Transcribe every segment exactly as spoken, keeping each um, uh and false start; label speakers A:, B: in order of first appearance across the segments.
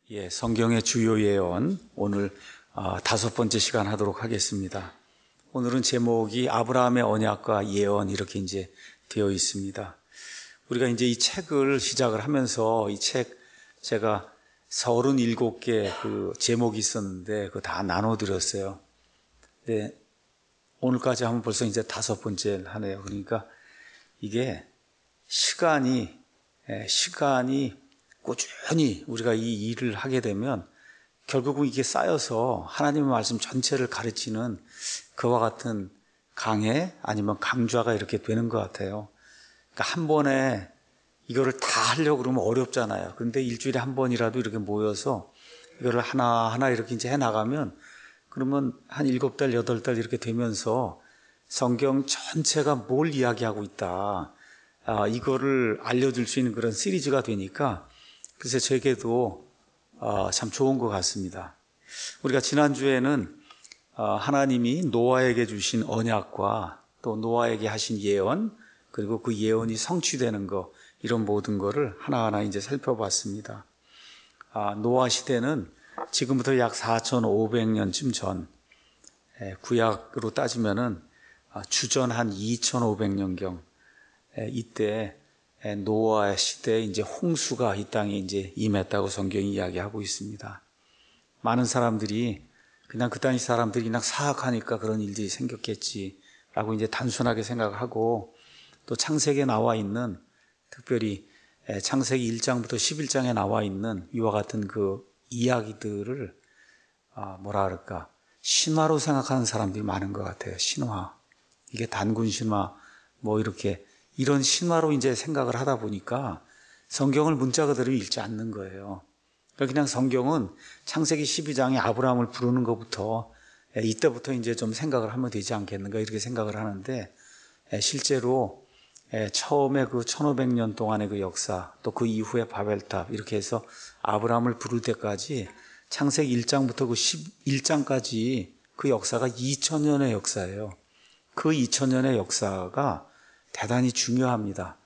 A: 예, 성경의 주요 예언 오늘 어, 다섯 번째 시간 하도록 하겠습니다. 오늘은 제목이 아브라함의 언약과 예언 이렇게 이제 되어 있습니다. 우리가 이제 이 책을 시작을 하면서 이 책 제가 서른일곱 개 그 제목이 있었는데 그거 다 나눠드렸어요. 네, 오늘까지 하면 벌써 이제 다섯 번째 하네요. 그러니까 이게 시간이 예, 시간이 꾸준히 우리가 이 일을 하게 되면 결국은 이게 쌓여서 하나님의 말씀 전체를 가르치는 그와 같은 강해 아니면 강좌가 이렇게 되는 것 같아요. 그러니까 한 번에 이거를 다 하려고 그러면 어렵잖아요. 그런데 일주일에 한 번이라도 이렇게 모여서 이거를 하나하나 이렇게 이제 해 나가면 그러면 한 일곱 달, 여덟 달 이렇게 되면서 성경 전체가 뭘 이야기하고 있다. 아, 이거를 알려줄 수 있는 그런 시리즈가 되니까 글쎄 저에게도 어, 참 좋은 것 같습니다. 우리가 지난주에는 어, 하나님이 노아에게 주신 언약과 또 노아에게 하신 예언 그리고 그 예언이 성취되는 것 이런 모든 거를 하나하나 이제 살펴봤습니다. 아, 노아 시대는 지금부터 약 사천오백 년쯤 전 에, 구약으로 따지면은 아, 주전 한 이천오백 년경 에, 이때 노아 시대에 이제 홍수가 이 땅에 이제 임했다고 성경이 이야기하고 있습니다. 많은 사람들이 그냥 그 당시 사람들이 그냥 사악하니까 그런 일들이 생겼겠지라고 이제 단순하게 생각하고 또 창세기에 나와 있는 특별히 창세기 일 장부터 십일 장에 나와 있는 이와 같은 그 이야기들을 뭐라 그럴까 신화로 생각하는 사람들이 많은 것 같아요. 신화. 이게 단군 신화 뭐 이렇게 이런 신화로 이제 생각을 하다 보니까 성경을 문자 그대로 읽지 않는 거예요. 그냥 성경은 창세기 십이 장에 아브라함을 부르는 것부터 이때부터 이제 좀 생각을 하면 되지 않겠는가 이렇게 생각을 하는데 실제로 처음에 그 천오백 년 동안의 그 역사 또 그 이후에 바벨탑 이렇게 해서 아브라함을 부를 때까지 창세기 일 장부터 그 십일 장까지 그 역사가 이천 년의 역사예요. 그 이천 년의 역사가 대단히 중요합니다.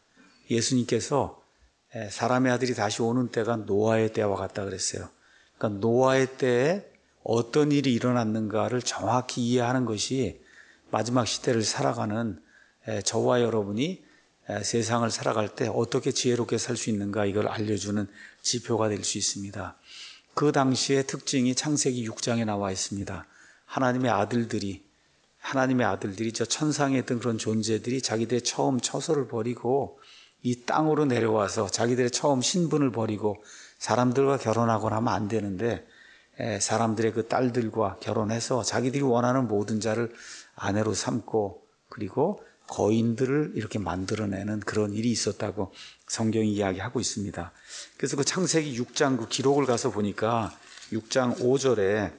A: 예수님께서 사람의 아들이 다시 오는 때가 노아의 때와 같다 그랬어요. 그러니까 노아의 때에 어떤 일이 일어났는가를 정확히 이해하는 것이 마지막 시대를 살아가는 저와 여러분이 세상을 살아갈 때 어떻게 지혜롭게 살 수 있는가 이걸 알려주는 지표가 될 수 있습니다. 그 당시의 특징이 창세기 육 장에 나와 있습니다. 하나님의 아들들이 하나님의 아들들이 저 천상에 있던 그런 존재들이 자기들의 처음 처소를 버리고 이 땅으로 내려와서 자기들의 처음 신분을 버리고 사람들과 결혼하거나 하면 안 되는데 사람들의 그 딸들과 결혼해서 자기들이 원하는 모든 자를 아내로 삼고 그리고 거인들을 이렇게 만들어내는 그런 일이 있었다고 성경이 이야기하고 있습니다. 그래서 그 창세기 육 장 그 기록을 가서 보니까 육 장 오 절에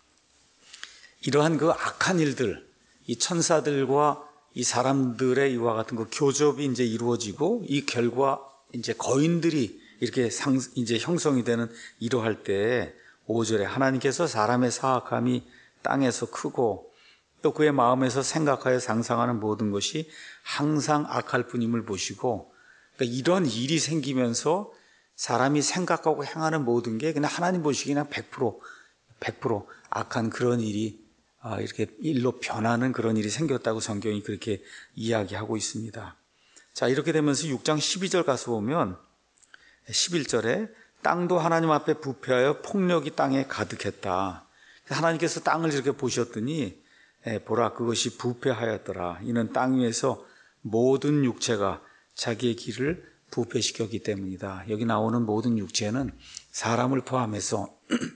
A: 이러한 그 악한 일들 이 천사들과 이 사람들의 이와 같은 그 교접이 이제 이루어지고 이 결과 이제 거인들이 이렇게 상, 이제 형성이 되는 이러할 때 오 절에 하나님께서 사람의 사악함이 땅에서 크고 또 그의 마음에서 생각하여 상상하는 모든 것이 항상 악할 뿐임을 보시고 그러니까 이런 일이 생기면서 사람이 생각하고 행하는 모든 게 그냥 하나님 보시기에는 백 퍼센트 백 퍼센트 악한 그런 일이 이렇게 일로 변하는 그런 일이 생겼다고 성경이 그렇게 이야기하고 있습니다. 자, 이렇게 되면서 육 장 십이 절 가서 보면 십일 절에 땅도 하나님 앞에 부패하여 폭력이 땅에 가득했다. 하나님께서 땅을 이렇게 보셨더니 보라 그것이 부패하였더라. 이는 땅 위에서 모든 육체가 자기의 길을 부패시켰기 때문이다. 여기 나오는 모든 육체는 사람을 포함해서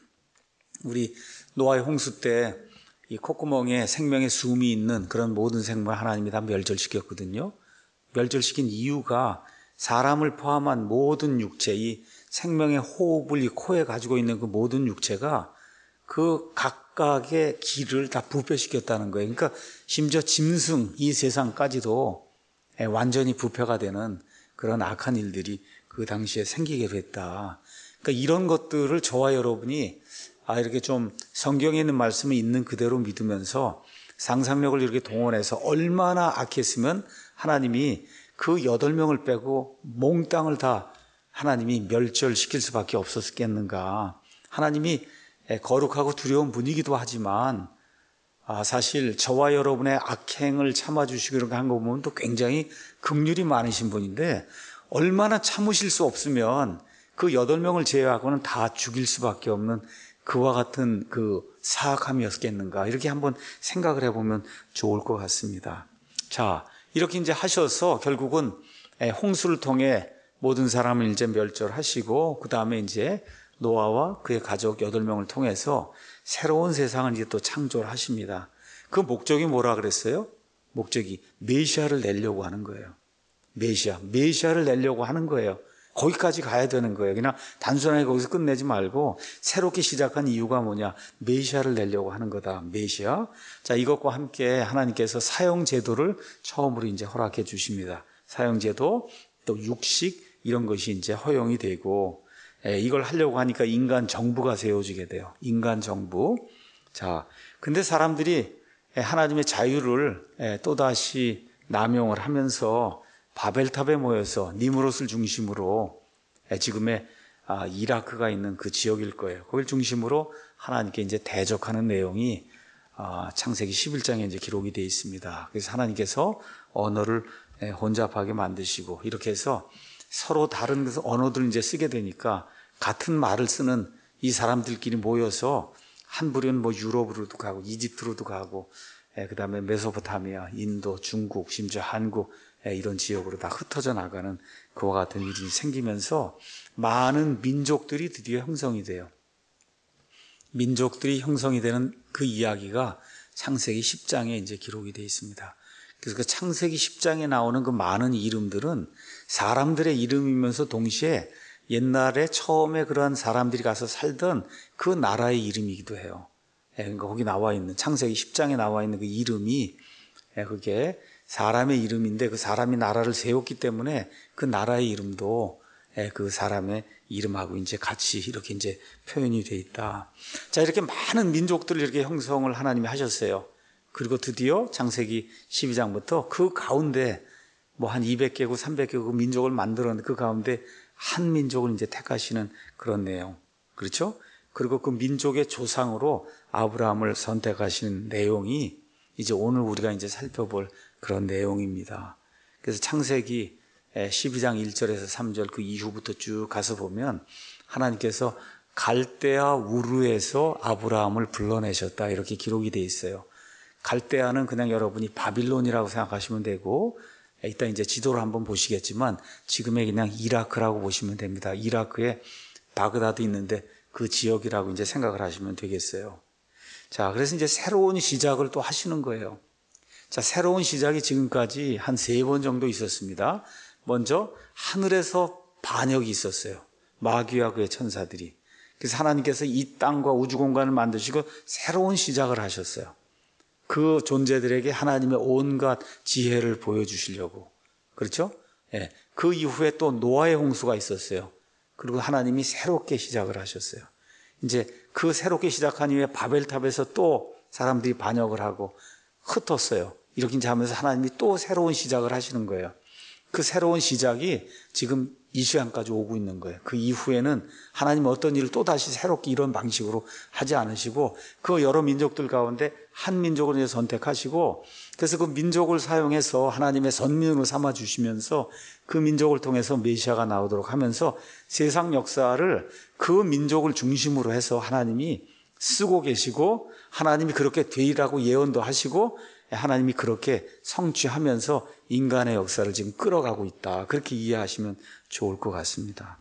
A: 우리 노아의 홍수 때 이 콧구멍에 생명의 숨이 있는 그런 모든 생물 하나님이 다 멸절시켰거든요. 멸절시킨 이유가 사람을 포함한 모든 육체, 이 생명의 호흡을 이 코에 가지고 있는 그 모든 육체가 그 각각의 길을 다 부패시켰다는 거예요. 그러니까 심지어 짐승 이 세상까지도 완전히 부패가 되는 그런 악한 일들이 그 당시에 생기게 됐다. 그러니까 이런 것들을 저와 여러분이 아, 이렇게 좀 성경에 있는 말씀을 있는 그대로 믿으면서 상상력을 이렇게 동원해서 얼마나 악했으면 하나님이 그 여덟 명을 빼고 몽땅을 다 하나님이 멸절시킬 수밖에 없었겠는가. 하나님이 거룩하고 두려운 분이기도 하지만 아, 사실 저와 여러분의 악행을 참아주시고 이런 거 한 거 보면 또 굉장히 긍휼이 많으신 분인데 얼마나 참으실 수 없으면 그 여덟 명을 제외하고는 다 죽일 수밖에 없는 그와 같은 그 사악함이었겠는가 이렇게 한번 생각을 해보면 좋을 것 같습니다. 자, 이렇게 이제 하셔서 결국은 홍수를 통해 모든 사람을 이제 멸절하시고 그 다음에 이제 노아와 그의 가족 여덟 명을 통해서 새로운 세상을 이제 또 창조를 하십니다. 그 목적이 뭐라 그랬어요? 목적이 메시아를 내려고 하는 거예요. 메시아, 메시아를 내려고 하는 거예요. 거기까지 가야 되는 거예요. 그냥 단순하게 거기서 끝내지 말고 새롭게 시작한 이유가 뭐냐? 메시아를 내려고 하는 거다. 메시아. 자, 이것과 함께 하나님께서 사형 제도를 처음으로 이제 허락해 주십니다. 사형 제도, 또 육식 이런 것이 이제 허용이 되고 이걸 하려고 하니까 인간 정부가 세워지게 돼요. 인간 정부. 자, 근데 사람들이 하나님의 자유를 또다시 남용을 하면서 바벨탑에 모여서 니무롯을 중심으로 지금의 이라크가 있는 그 지역일 거예요. 거길 중심으로 하나님께 이제 대적하는 내용이 창세기 십일 장에 이제 기록이 되어 있습니다. 그래서 하나님께서 언어를 혼잡하게 만드시고 이렇게 해서 서로 다른 언어들을 이제 쓰게 되니까 같은 말을 쓰는 이 사람들끼리 모여서 한 부류는 뭐 유럽으로도 가고 이집트로도 가고 그 다음에 메소포타미아, 인도, 중국, 심지어 한국 이런 지역으로 다 흩어져 나가는 그와 같은 일이 생기면서 많은 민족들이 드디어 형성이 돼요. 민족들이 형성이 되는 그 이야기가 창세기 십 장에 이제 기록이 되어 있습니다. 그래서 그 창세기 십 장에 나오는 그 많은 이름들은 사람들의 이름이면서 동시에 옛날에 처음에 그러한 사람들이 가서 살던 그 나라의 이름이기도 해요. 그러니까 거기 나와 있는 창세기 십 장에 나와 있는 그 이름이 그게 사람의 이름인데 그 사람이 나라를 세웠기 때문에 그 나라의 이름도 그 사람의 이름하고 이제 같이 이렇게 이제 표현이 돼 있다. 자, 이렇게 많은 민족들을 이렇게 형성을 하나님이 하셨어요. 그리고 드디어 창세기 십이 장부터 그 가운데 뭐 한 이백 개국, 삼백 개국 민족을 만들었는데 그 가운데 한 민족을 이제 택하시는 그런 내용. 그렇죠? 그리고 그 민족의 조상으로 아브라함을 선택하시는 내용이 이제 오늘 우리가 이제 살펴볼 그런 내용입니다. 그래서 창세기 십이 장 일 절에서 삼 절 그 이후부터 쭉 가서 보면 하나님께서 갈대아 우르에서 아브라함을 불러내셨다 이렇게 기록이 돼 있어요. 갈대아는 그냥 여러분이 바빌론이라고 생각하시면 되고 이따 이제 지도를 한번 보시겠지만 지금의 그냥 이라크라고 보시면 됩니다. 이라크에 바그다드 있는데 그 지역이라고 이제 생각을 하시면 되겠어요. 자, 그래서 이제 새로운 시작을 또 하시는 거예요. 자, 새로운 시작이 지금까지 한 세 번 정도 있었습니다. 먼저 하늘에서 반역이 있었어요. 마귀와 그의 천사들이. 그래서 하나님께서 이 땅과 우주 공간을 만드시고 새로운 시작을 하셨어요. 그 존재들에게 하나님의 온갖 지혜를 보여주시려고. 그렇죠? 예. 그 이후에 또 노아의 홍수가 있었어요. 그리고 하나님이 새롭게 시작을 하셨어요. 이제 그 새롭게 시작한 이후에 바벨탑에서 또 사람들이 반역을 하고 흩었어요. 이렇게 이제 하면서 하나님이 또 새로운 시작을 하시는 거예요. 그 새로운 시작이 지금 이 시간까지 오고 있는 거예요. 그 이후에는 하나님은 어떤 일을 또 다시 새롭게 이런 방식으로 하지 않으시고 그 여러 민족들 가운데 한 민족을 이제 선택하시고 그래서 그 민족을 사용해서 하나님의 선민으로 삼아 주시면서 그 민족을 통해서 메시아가 나오도록 하면서 세상 역사를 그 민족을 중심으로 해서 하나님이 쓰고 계시고 하나님이 그렇게 되리라고 예언도 하시고 하나님이 그렇게 성취하면서 인간의 역사를 지금 끌어가고 있다. 그렇게 이해하시면 좋을 것 같습니다.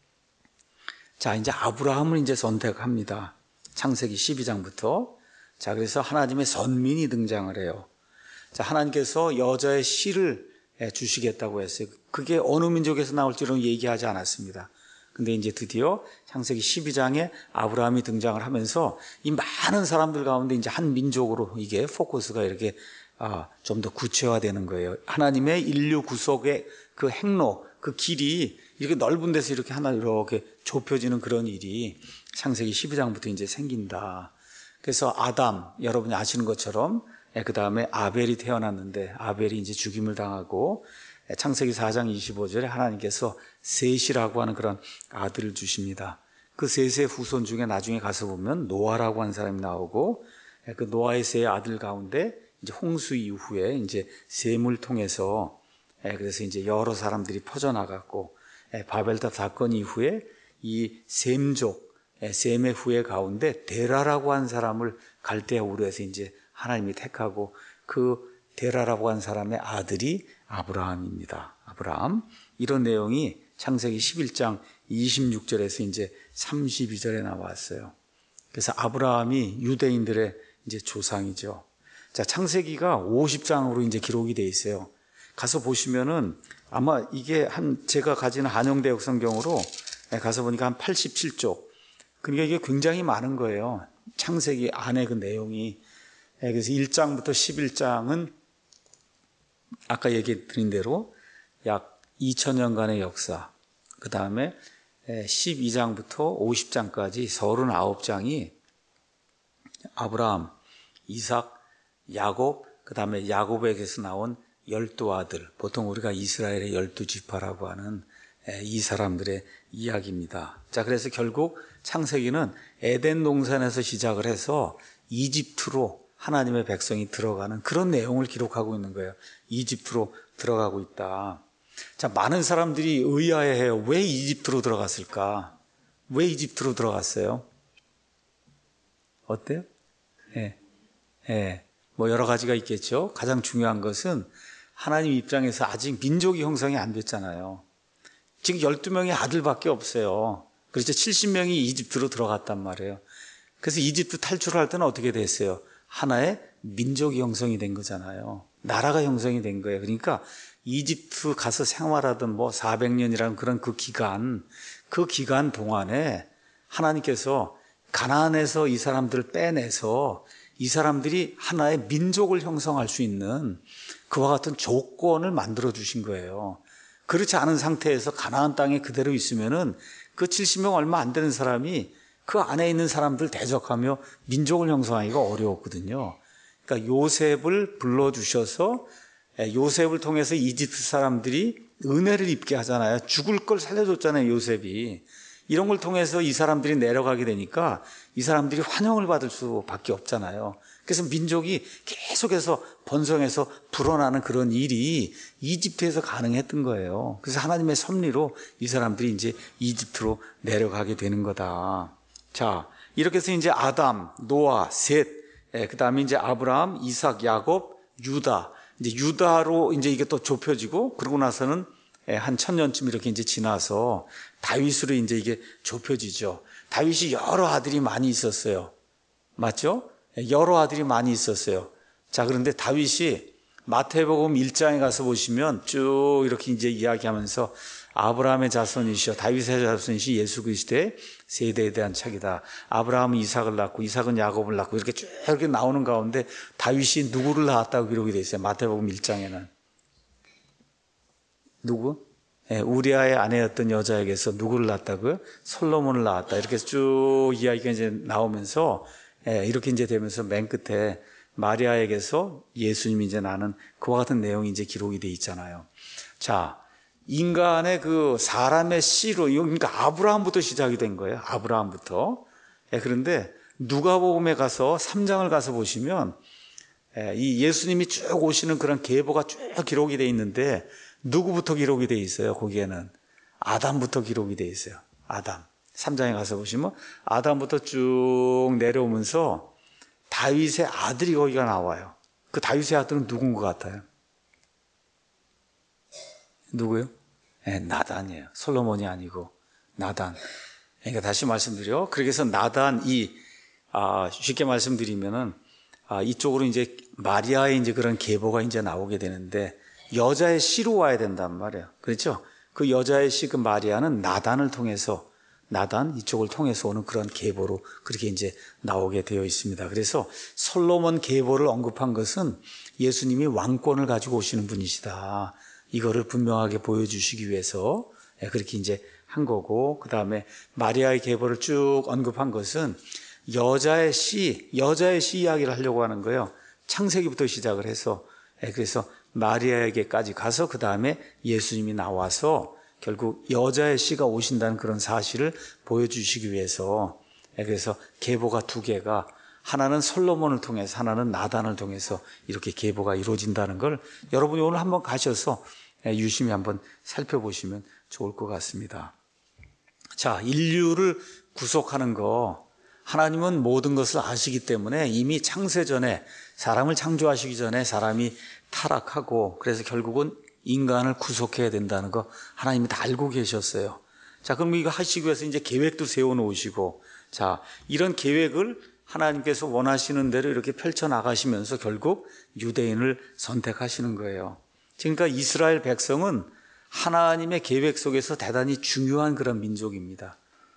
A: 자, 이제 아브라함을 이제 선택합니다. 창세기 십이 장부터. 자, 그래서 하나님의 선민이 등장을 해요. 자, 하나님께서 여자의 씨를 주시겠다고 했어요. 그게 어느 민족에서 나올지는 얘기하지 않았습니다. 근데 이제 드디어 창세기 십이 장에 아브라함이 등장을 하면서 이 많은 사람들 가운데 이제 한 민족으로 이게 포커스가 이렇게 아, 좀 더 구체화되는 거예요. 하나님의 인류 구속의 그 행로, 그 길이 이렇게 넓은 데서 이렇게 하나 이렇게 좁혀지는 그런 일이 창세기 십이 장부터 이제 생긴다. 그래서 아담, 여러분이 아시는 것처럼 그 다음에 아벨이 태어났는데 아벨이 이제 죽임을 당하고 창세기 사 장 이십오 절에 하나님께서 셋이라고 하는 그런 아들을 주십니다. 그 셋의 후손 중에 나중에 가서 보면 노아라고 하는 사람이 나오고, 그 노아의 세 아들 가운데 이제 홍수 이후에 이제 셈을 통해서, 그래서 이제 여러 사람들이 퍼져나갔고, 바벨탑 사건 이후에 이 셈족, 셈의 후예 가운데 데라라고 한 사람을 갈대아우르 에서 이제 하나님이 택하고, 그 데라라고 한 사람의 아들이 아브라함입니다. 아브라함. 이런 내용이 창세기 십일 장 이십육 절에서 이제 삼십이 절에 나왔어요. 그래서 아브라함이 유대인들의 이제 조상이죠. 자, 창세기가 오십 장으로 이제 기록이 돼 있어요. 가서 보시면은 아마 이게 한 제가 가진 한영대역 성경으로 가서 보니까 한 팔십칠 쪽. 그러니까 이게 굉장히 많은 거예요. 창세기 안에 그 내용이. 그래서 일 장부터 십일 장은 아까 얘기 드린 대로 약 이천 년간의 역사, 그 다음에 십이 장부터 오십 장까지 삼십구 장이 아브라함, 이삭, 야곱, 그 다음에 야곱에게서 나온 열두 아들, 보통 우리가 이스라엘의 열두 지파라고 하는 이 사람들의 이야기입니다. 자, 그래서 결국 창세기는 에덴 동산에서 시작을 해서 이집트로 하나님의 백성이 들어가는 그런 내용을 기록하고 있는 거예요. 이집트로 들어가고 있다. 자, 많은 사람들이 의아해해요. 왜 이집트로 들어갔을까? 왜 이집트로 들어갔어요? 어때요? 예, 예, 뭐 여러 가지가 있겠죠. 가장 중요한 것은 하나님 입장에서 아직 민족이 형성이 안 됐잖아요. 지금 열두 명의 아들밖에 없어요. 그래서 칠십 명이 이집트로 들어갔단 말이에요. 그래서 이집트 탈출할 때는 어떻게 됐어요? 하나의 민족이 형성이 된 거잖아요. 나라가 형성이 된 거예요. 그러니까 이집트 가서 생활하던 뭐 사백 년이라는 그런 그 기간, 그 기간 동안에 하나님께서 가나안에서 이 사람들을 빼내서 이 사람들이 하나의 민족을 형성할 수 있는 그와 같은 조건을 만들어 주신 거예요. 그렇지 않은 상태에서 가나안 땅에 그대로 있으면은 그 칠십 명 얼마 안 되는 사람이 그 안에 있는 사람들 대적하며 민족을 형성하기가 어려웠거든요. 그러니까 요셉을 불러주셔서 요셉을 통해서 이집트 사람들이 은혜를 입게 하잖아요. 죽을 걸 살려줬잖아요, 요셉이. 이런 걸 통해서 이 사람들이 내려가게 되니까 이 사람들이 환영을 받을 수밖에 없잖아요. 그래서 민족이 계속해서 번성해서 불어나는 그런 일이 이집트에서 가능했던 거예요. 그래서 하나님의 섭리로 이 사람들이 이제 이집트로 내려가게 되는 거다. 자, 이렇게 해서 이제 아담, 노아, 셋, 그 다음에 이제 아브라함, 이삭, 야곱, 유다. 이제 유다로 이제 이게 또 좁혀지고, 그러고 나서는 한 천년쯤 이렇게 이제 지나서 다윗으로 이제 이게 좁혀지죠. 다윗이 여러 아들이 많이 있었어요. 맞죠? 여러 아들이 많이 있었어요. 자, 그런데 다윗이 마태복음 일 장에 가서 보시면 쭉 이렇게 이제 이야기하면서 아브라함의 자손이시여 다윗의 자손이시 예수 그리스도의 세대에 대한 책이다. 아브라함은 이삭을 낳고 이삭은 야곱을 낳고 이렇게 쭉 이렇게 나오는 가운데 다윗이 누구를 낳았다고 기록이 되어 있어요. 마태복음 일 장에는. 누구? 예, 우리아의 아내였던 여자에게서 누구를 낳았다고요? 솔로몬을 낳았다. 이렇게 쭉 이야기가 이제 나오면서 예, 이렇게 이제 되면서 맨 끝에 마리아에게서 예수님이 이제 나는 그와 같은 내용이 이제 기록이 돼 있잖아요. 자, 인간의 그 사람의 씨로, 그러니까 아브라함부터 시작이 된 거예요. 아브라함부터. 예, 그런데 누가복음에 가서 삼 장을 가서 보시면 예, 이 예수님이 쭉 오시는 그런 계보가 쭉 기록이 돼 있는데 누구부터 기록이 돼 있어요? 거기에는 아담부터 기록이 돼 있어요. 아담. 삼 장에 가서 보시면 아담부터 쭉 내려오면서 다윗의 아들이 거기가 나와요. 그 다윗의 아들은 누군 것 같아요? 누구요? 네, 나단이에요. 솔로몬이 아니고 나단. 그러니까 다시 말씀드려. 그래서 나단이 아, 쉽게 말씀드리면은 아, 이쪽으로 이제 마리아의 이제 그런 계보가 이제 나오게 되는데 여자의 씨로 와야 된단 말이에요. 그렇죠? 그 여자의 씨 그 마리아는 나단을 통해서 나단 이쪽을 통해서 오는 그런 계보로 그렇게 이제 나오게 되어 있습니다. 그래서 솔로몬 계보를 언급한 것은 예수님이 왕권을 가지고 오시는 분이시다. 이거를 분명하게 보여주시기 위해서 그렇게 이제 한 거고, 그 다음에 마리아의 계보를 쭉 언급한 것은 여자의 씨, 여자의 씨 이야기를 하려고 하는 거예요. 창세기부터 시작을 해서 그래서 마리아에게까지 가서 그 다음에 예수님이 나와서 결국 여자의 씨가 오신다는 그런 사실을 보여주시기 위해서, 그래서 계보가 두 개가, 하나는 솔로몬을 통해서 하나는 나단을 통해서 이렇게 계보가 이루어진다는 걸 여러분이 오늘 한번 가셔서 유심히 한번 살펴보시면 좋을 것 같습니다. 자, 인류를 구속하는 거, 하나님은 모든 것을 아시기 때문에 이미 창세 전에, 사람을 창조하시기 전에 사람이 타락하고 그래서 결국은 인간을 구속해야 된다는 거 하나님이 다 알고 계셨어요. 자, 그럼 이거 하시기 위해서 이제 계획도 세워놓으시고, 자, 이런 계획을 하나님께서 원하시는 대로 이렇게 펼쳐나가시면서 결국 유대인을 선택하시는 거예요. 그러니까 이스라엘 백성은 하나님의 계획 속에서 대단히 중요한 그런 민족입니다.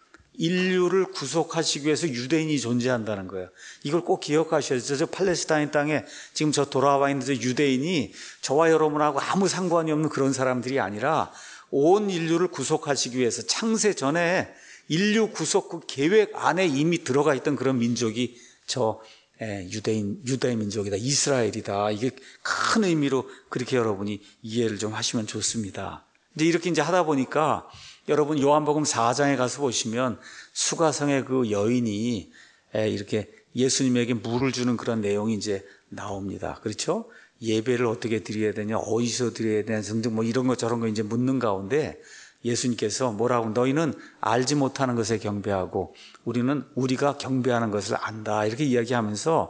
A: 인류를 구속하시기 위해서 유대인이 존재한다는 거예요. 이걸 꼭 기억하셔야 돼요. 저 팔레스타인 땅에 지금 저 돌아와 있는 저 유대인이 저와 여러분하고 아무 상관이 없는 그런 사람들이 아니라 온 인류를 구속하시기 위해서 창세 전에 인류 구속 그 계획 안에 이미 들어가 있던 그런 민족이 저 유대인, 유대 민족이다, 이스라엘이다. 이게 큰 의미로 그렇게 여러분이 이해를 좀 하시면 좋습니다. 이제 이렇게 이제 하다 보니까 여러분 요한복음 사 장에 가서 보시면 수가성의 그 여인이 이렇게 예수님에게 물을 주는 그런 내용이 이제 나옵니다. 그렇죠? 예배를 어떻게 드려야 되냐, 어디서 드려야 되냐 등등 뭐 이런 것 저런 거 이제 묻는 가운데 예수님께서 뭐라고, 너희는 알지 못하는 것에 경배하고 우리는 우리가 경배하는 것을 안다, 이렇게 이야기하면서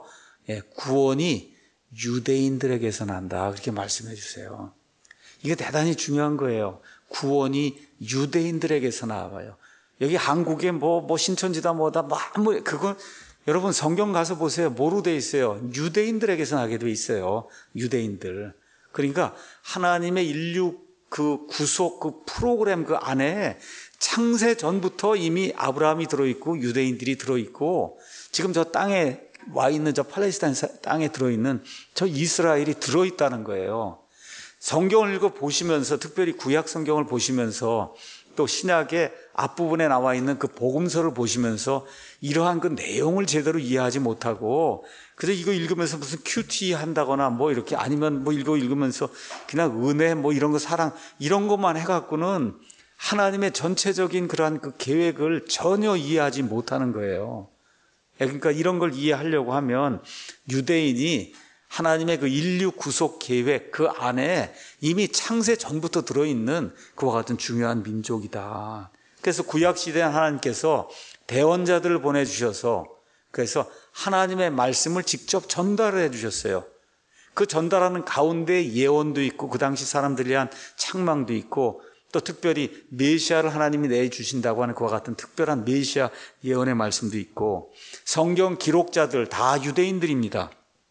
A: 구원이 유대인들에게서 난다, 그렇게 말씀해 주세요. 이게 대단히 중요한 거예요. 구원이 유대인들에게서 나와요. 여기 한국에 뭐, 뭐 신천지다 뭐다, 뭐, 아무, 그건, 여러분 성경 가서 보세요. 뭐로 돼 있어요? 유대인들에게서 나게 돼 있어요. 유대인들. 그러니까 하나님의 인류 그 구속 그 프로그램 그 안에 창세 전부터 이미 아브라함이 들어있고 유대인들이 들어있고 지금 저 땅에 와 있는 저 팔레스타인 땅에 들어있는 저 이스라엘이 들어있다는 거예요. 성경을 읽어 보시면서, 특별히 구약 성경을 보시면서 또 신약의 앞부분에 나와 있는 그 복음서를 보시면서 이러한 그 내용을 제대로 이해하지 못하고 그래서 이거 읽으면서 무슨 큐티 한다거나 뭐 이렇게, 아니면 뭐 이거 읽으면서 그냥 은혜 뭐 이런 거, 사랑 이런 것만 해갖고는 하나님의 전체적인 그러한 그 계획을 전혀 이해하지 못하는 거예요. 그러니까 이런 걸 이해하려고 하면 유대인이 하나님의 그 인류 구속 계획 그 안에 이미 창세 전부터 들어있는 그와 같은 중요한 민족이다. 그래서 구약시대에 하나님께서 대언자들을 보내주셔서 그래서 하나님의 말씀을 직접 전달해 주셨어요. 그 전달하는 가운데 예언도 있고 그 당시 사람들에 대한 책망도 있고 또 특별히 메시아를 하나님이 내주신다고 하는 그와 같은 특별한 메시아 예언의 말씀도 있고, 성경 기록자들 다 유대인들입니다.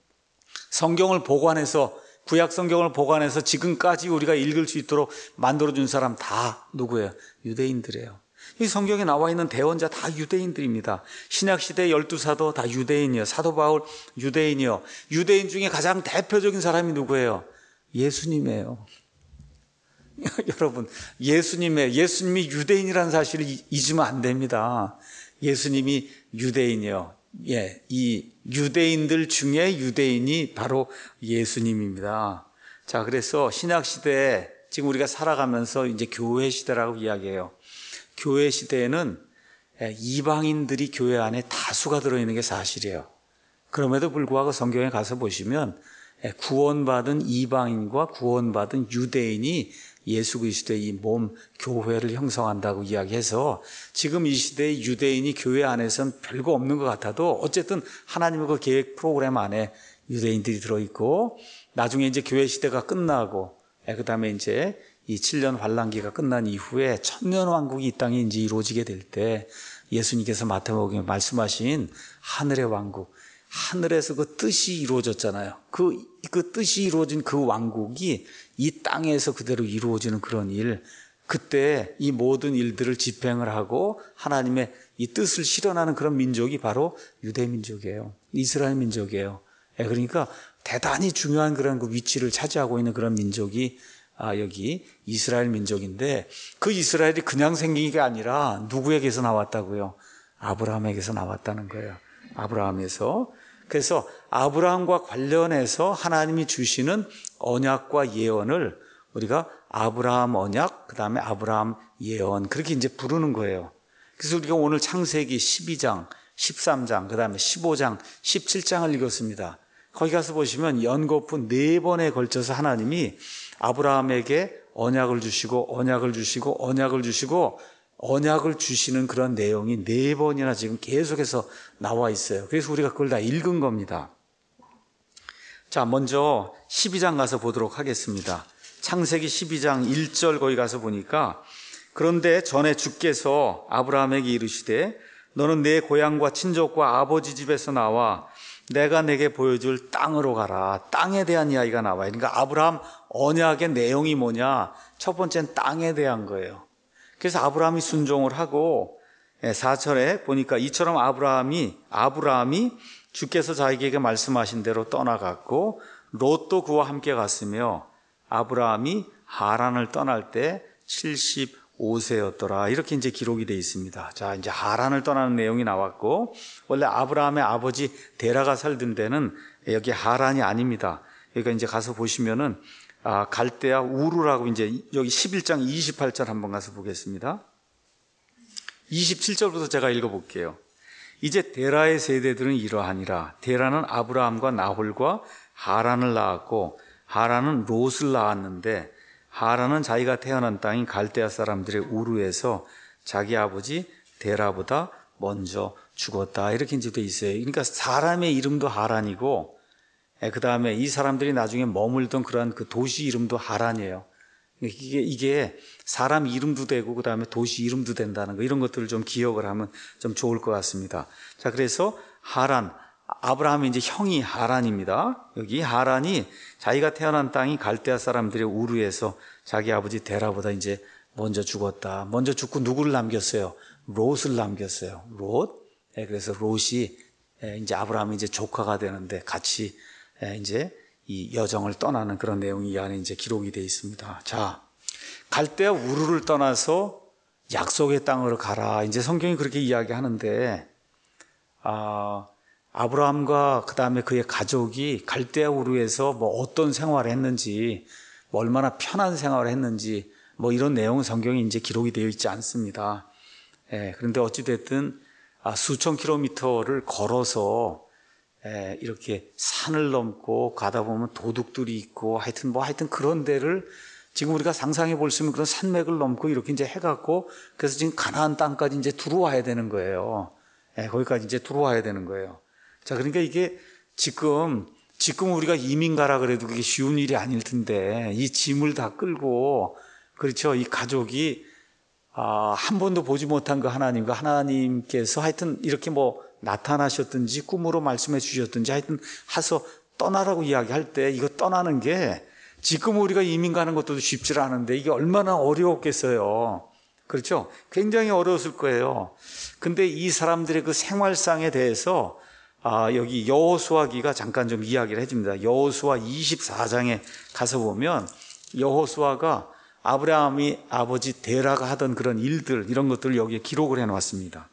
A: 성경을 보관해서, 구약 성경을 보관해서 지금까지 우리가 읽을 수 있도록 만들어준 사람 다 누구예요? 유대인들이에요. 이 성경에 나와 있는 대언자 다 유대인들입니다. 신약시대 열두 사도 다 유대인이요. 사도 바울 유대인이요. 유대인 중에 가장 대표적인 사람이 누구예요? 예수님이에요. 여러분, 예수님의, 예수님이 유대인이라는 사실을 잊으면 안 됩니다. 예수님이 유대인이요. 예, 이 유대인들 중에 유대인이 바로 예수님입니다. 자, 그래서 신약시대에 지금 우리가 살아가면서 이제 교회 시대라고 이야기해요. 교회 시대에는 이방인들이 교회 안에 다수가 들어있는 게 사실이에요. 그럼에도 불구하고 성경에 가서 보시면 구원받은 이방인과 구원받은 유대인이 예수 그리스도의 이 몸 교회를 형성한다고 이야기해서 지금 이 시대의 유대인이 교회 안에서는 별거 없는 것 같아도 어쨌든 하나님의 그 계획 프로그램 안에 유대인들이 들어있고, 나중에 이제 교회 시대가 끝나고 그 다음에 이제 이 칠 년 환란기가 끝난 이후에 천년 왕국이 이 땅에 이제 이루어지게 될 때 예수님께서 마태복음에 말씀하신 하늘의 왕국, 하늘에서 그 뜻이 이루어졌잖아요. 그, 그 뜻이 이루어진 그 왕국이 이 땅에서 그대로 이루어지는 그런 일, 그때 이 모든 일들을 집행을 하고 하나님의 이 뜻을 실현하는 그런 민족이 바로 유대 민족이에요. 이스라엘 민족이에요. 그러니까 대단히 중요한 그런 그 위치를 차지하고 있는 그런 민족이 아, 여기 이스라엘 민족인데, 그 이스라엘이 그냥 생긴 게 아니라 누구에게서 나왔다고요? 아브라함에게서 나왔다는 거예요. 아브라함에서. 그래서 아브라함과 관련해서 하나님이 주시는 언약과 예언을 우리가 아브라함 언약, 그 다음에 아브라함 예언, 그렇게 이제 부르는 거예요. 그래서 우리가 오늘 창세기 십이 장, 십삼 장, 그 다음에 십오 장, 십칠 장을 읽었습니다. 거기 가서 보시면 연거푸 네 번에 걸쳐서 하나님이 아브라함에게 언약을 주시고 언약을 주시고 언약을 주시고 언약을 주시는 그런 내용이 네 번이나 지금 계속해서 나와 있어요. 그래서 우리가 그걸 다 읽은 겁니다. 자, 먼저 십이 장 가서 보도록 하겠습니다. 창세기 십이 장 일 절 거기 가서 보니까 그런데 전에 주께서 아브라함에게 이르시되 너는 내 고향과 친족과 아버지 집에서 나와 내가 내게 보여줄 땅으로 가라. 땅에 대한 이야기가 나와요. 그러니까 아브라함 언약의 내용이 뭐냐? 첫 번째는 땅에 대한 거예요. 그래서 아브라함이 순종을 하고 사 절에 보니까 이처럼 아브라함이 아브라함이 주께서 자기에게 말씀하신 대로 떠나갔고 롯도 그와 함께 갔으며 아브라함이 하란을 떠날 때 칠십오 세였더라. 이렇게 이제 기록이 되어 있습니다. 자, 이제 하란을 떠나는 내용이 나왔고, 원래 아브라함의 아버지 데라가 살던 데는 여기 하란이 아닙니다. 그러니까 이제 가서 보시면은, 아, 갈대아 우르라고 이제 여기 십일 장 이십팔 절 한번 가서 보겠습니다. 이십칠 절부터 제가 읽어볼게요. 이제 데라의 세대들은 이러하니라. 데라는 아브라함과 나홀과 하란을 낳았고, 하란은 롯을 낳았는데, 하란은 자기가 태어난 땅인 갈대아 사람들의 우르에서 자기 아버지 데라보다 먼저 죽었다. 이렇게 이제 돼 있어요. 그러니까 사람의 이름도 하란이고, 그 다음에 이 사람들이 나중에 머물던 그러한 그 도시 이름도 하란이에요. 이게, 이게 사람 이름도 되고, 그 다음에 도시 이름도 된다는 거, 이런 것들을 좀 기억을 하면 좀 좋을 것 같습니다. 자, 그래서 하란, 아브라함의 이제 형이 하란입니다. 여기 하란이 자기가 태어난 땅이 갈대아 사람들의 우르에서 자기 아버지 데라보다 이제 먼저 죽었다. 먼저 죽고 누구를 남겼어요? 롯을 남겼어요. 롯. 예, 그래서 롯이 이제 아브라함이 이제 조카가 되는데 같이 이제 이 여정을 떠나는 그런 내용이 이 안에 이제 기록이 되어 있습니다. 자, 갈대아 우르를 떠나서 약속의 땅으로 가라. 이제 성경이 그렇게 이야기하는데, 아, 아브라함과 그 다음에 그의 가족이 갈대아 우르에서 뭐 어떤 생활을 했는지, 뭐 얼마나 편한 생활을 했는지, 뭐 이런 내용은 성경에 이제 기록이 되어 있지 않습니다. 예, 그런데 어찌됐든 아, 수천 킬로미터를 걸어서 예, 이렇게 산을 넘고 가다 보면 도둑들이 있고 하여튼 뭐 하여튼 그런 데를 지금 우리가 상상해 볼 수 있는 그런 산맥을 넘고 이렇게 이제 해갖고 그래서 지금 가나안 땅까지 이제 들어와야 되는 거예요. 예, 거기까지 이제 들어와야 되는 거예요. 자, 그러니까 이게 지금, 지금 우리가 이민 가라 그래도 그게 쉬운 일이 아닐 텐데, 이 짐을 다 끌고, 그렇죠. 이 가족이, 아, 한 번도 보지 못한 그 하나님과 하나님께서 하여튼 이렇게 뭐 나타나셨든지 꿈으로 말씀해 주셨든지 하여튼 해서 떠나라고 이야기할 때 이거 떠나는 게 지금 우리가 이민 가는 것도 쉽지 않은데 이게 얼마나 어려웠겠어요. 그렇죠. 굉장히 어려웠을 거예요. 근데 이 사람들의 그 생활상에 대해서 아, 여기 여호수아기가 잠깐 좀 이야기를 해줍니다. 여호수아 이십사 장에 가서 보면 여호수아가 아브라함이 아버지 데라가 하던 그런 일들, 이런 것들을 여기에 기록을 해놨습니다.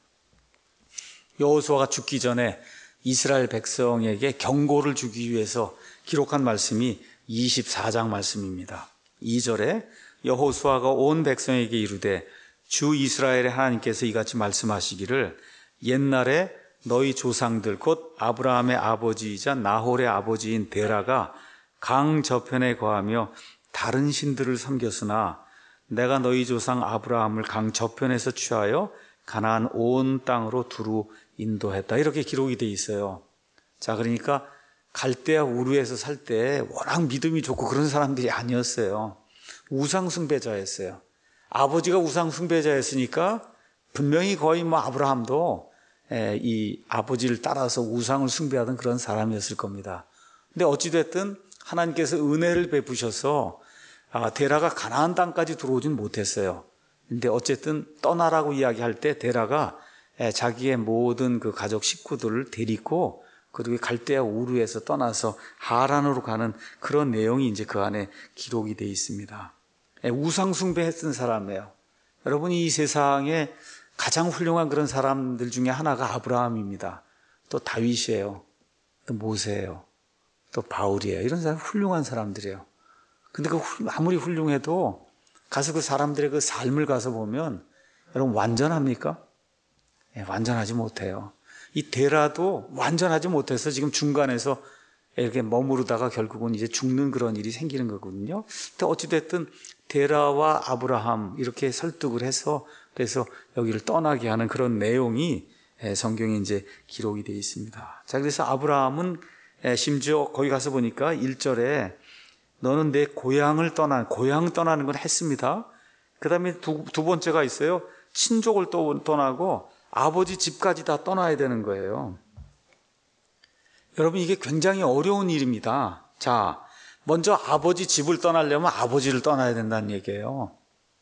A: 여호수아가 죽기 전에 이스라엘 백성에게 경고를 주기 위해서 기록한 말씀이 이십사 장 말씀입니다. 이 절에 여호수아가 온 백성에게 이르되 주 이스라엘의 하나님께서 이같이 말씀하시기를 옛날에 너희 조상들 곧 아브라함의 아버지이자 나홀의 아버지인 데라가 강 저편에 거하며 다른 신들을 섬겼으나 내가 너희 조상 아브라함을 강 저편에서 취하여 가나안 온 땅으로 두루 인도했다. 이렇게 기록이 돼 있어요. 자, 그러니까 갈대아 우르에서 살 때 워낙 믿음이 좋고 그런 사람들이 아니었어요. 우상 숭배자였어요. 아버지가 우상 숭배자였으니까 분명히 거의 뭐 아브라함도 이 아버지를 따라서 우상을 숭배하던 그런 사람이었을 겁니다. 근데 어찌됐든 하나님께서 은혜를 베푸셔서 데라가 가나안 땅까지 들어오진 못했어요. 근데 어쨌든 떠나라고 이야기할 때 데라가 자기의 모든 그 가족 식구들을 데리고 그리고 갈대아 우르에서 떠나서 하란으로 가는 그런 내용이 이제 그 안에 기록이 되어 있습니다. 우상 숭배했던 사람이에요. 여러분이 이 세상에 가장 훌륭한 그런 사람들 중에 하나가 아브라함입니다. 또 다윗이에요. 또 모세예요. 또 바울이에요. 이런 사람 훌륭한 사람들이에요. 근데 그 아무리 훌륭해도 가서 그 사람들의 그 삶을 가서 보면 여러분 완전합니까? 예, 완전하지 못해요. 이 데라도 완전하지 못해서 지금 중간에서 이렇게 머무르다가 결국은 이제 죽는 그런 일이 생기는 거거든요. 근데 어찌됐든 데라와 아브라함 이렇게 설득을 해서 그래서 여기를 떠나게 하는 그런 내용이 성경에 이제 기록이 되어 있습니다. 자, 그래서 아브라함은 심지어 거기 가서 보니까 일 절에 너는 내 고향을 떠나, 고향 떠나는 건 했습니다. 그 다음에 두, 두 번째가 있어요. 친족을 또 떠나고 아버지 집까지 다 떠나야 되는 거예요. 여러분, 이게 굉장히 어려운 일입니다. 자, 먼저 아버지 집을 떠나려면 아버지를 떠나야 된다는 얘기예요.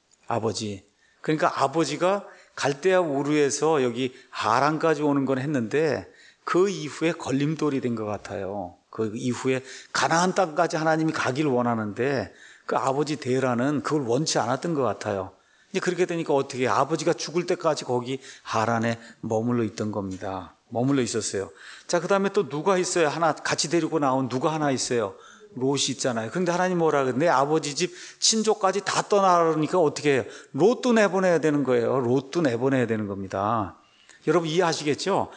A: 아버지. 그러니까 아버지가 갈대아 우르에서 여기 하란까지 오는 건 했는데 그 이후에 걸림돌이 된 것 같아요. 그 이후에 가나안 땅까지 하나님이 가기를 원하는데 그 아버지 데라는 그걸 원치 않았던 것 같아요. 이제 그렇게 되니까 어떻게 아버지가 죽을 때까지 거기 하란에 머물러 있던 겁니다. 머물러 있었어요. 자, 그 다음에 또 누가 있어요? 하나 같이 데리고 나온 누가 하나 있어요. 롯이 있잖아요. 그런데 하나님 뭐라 그래? 내 아버지 집 친족까지 다 떠나라니까 어떻게 해요? 롯도 내보내야 되는 거예요. 롯도 내보내야 되는 겁니다. 여러분 이해하시겠죠?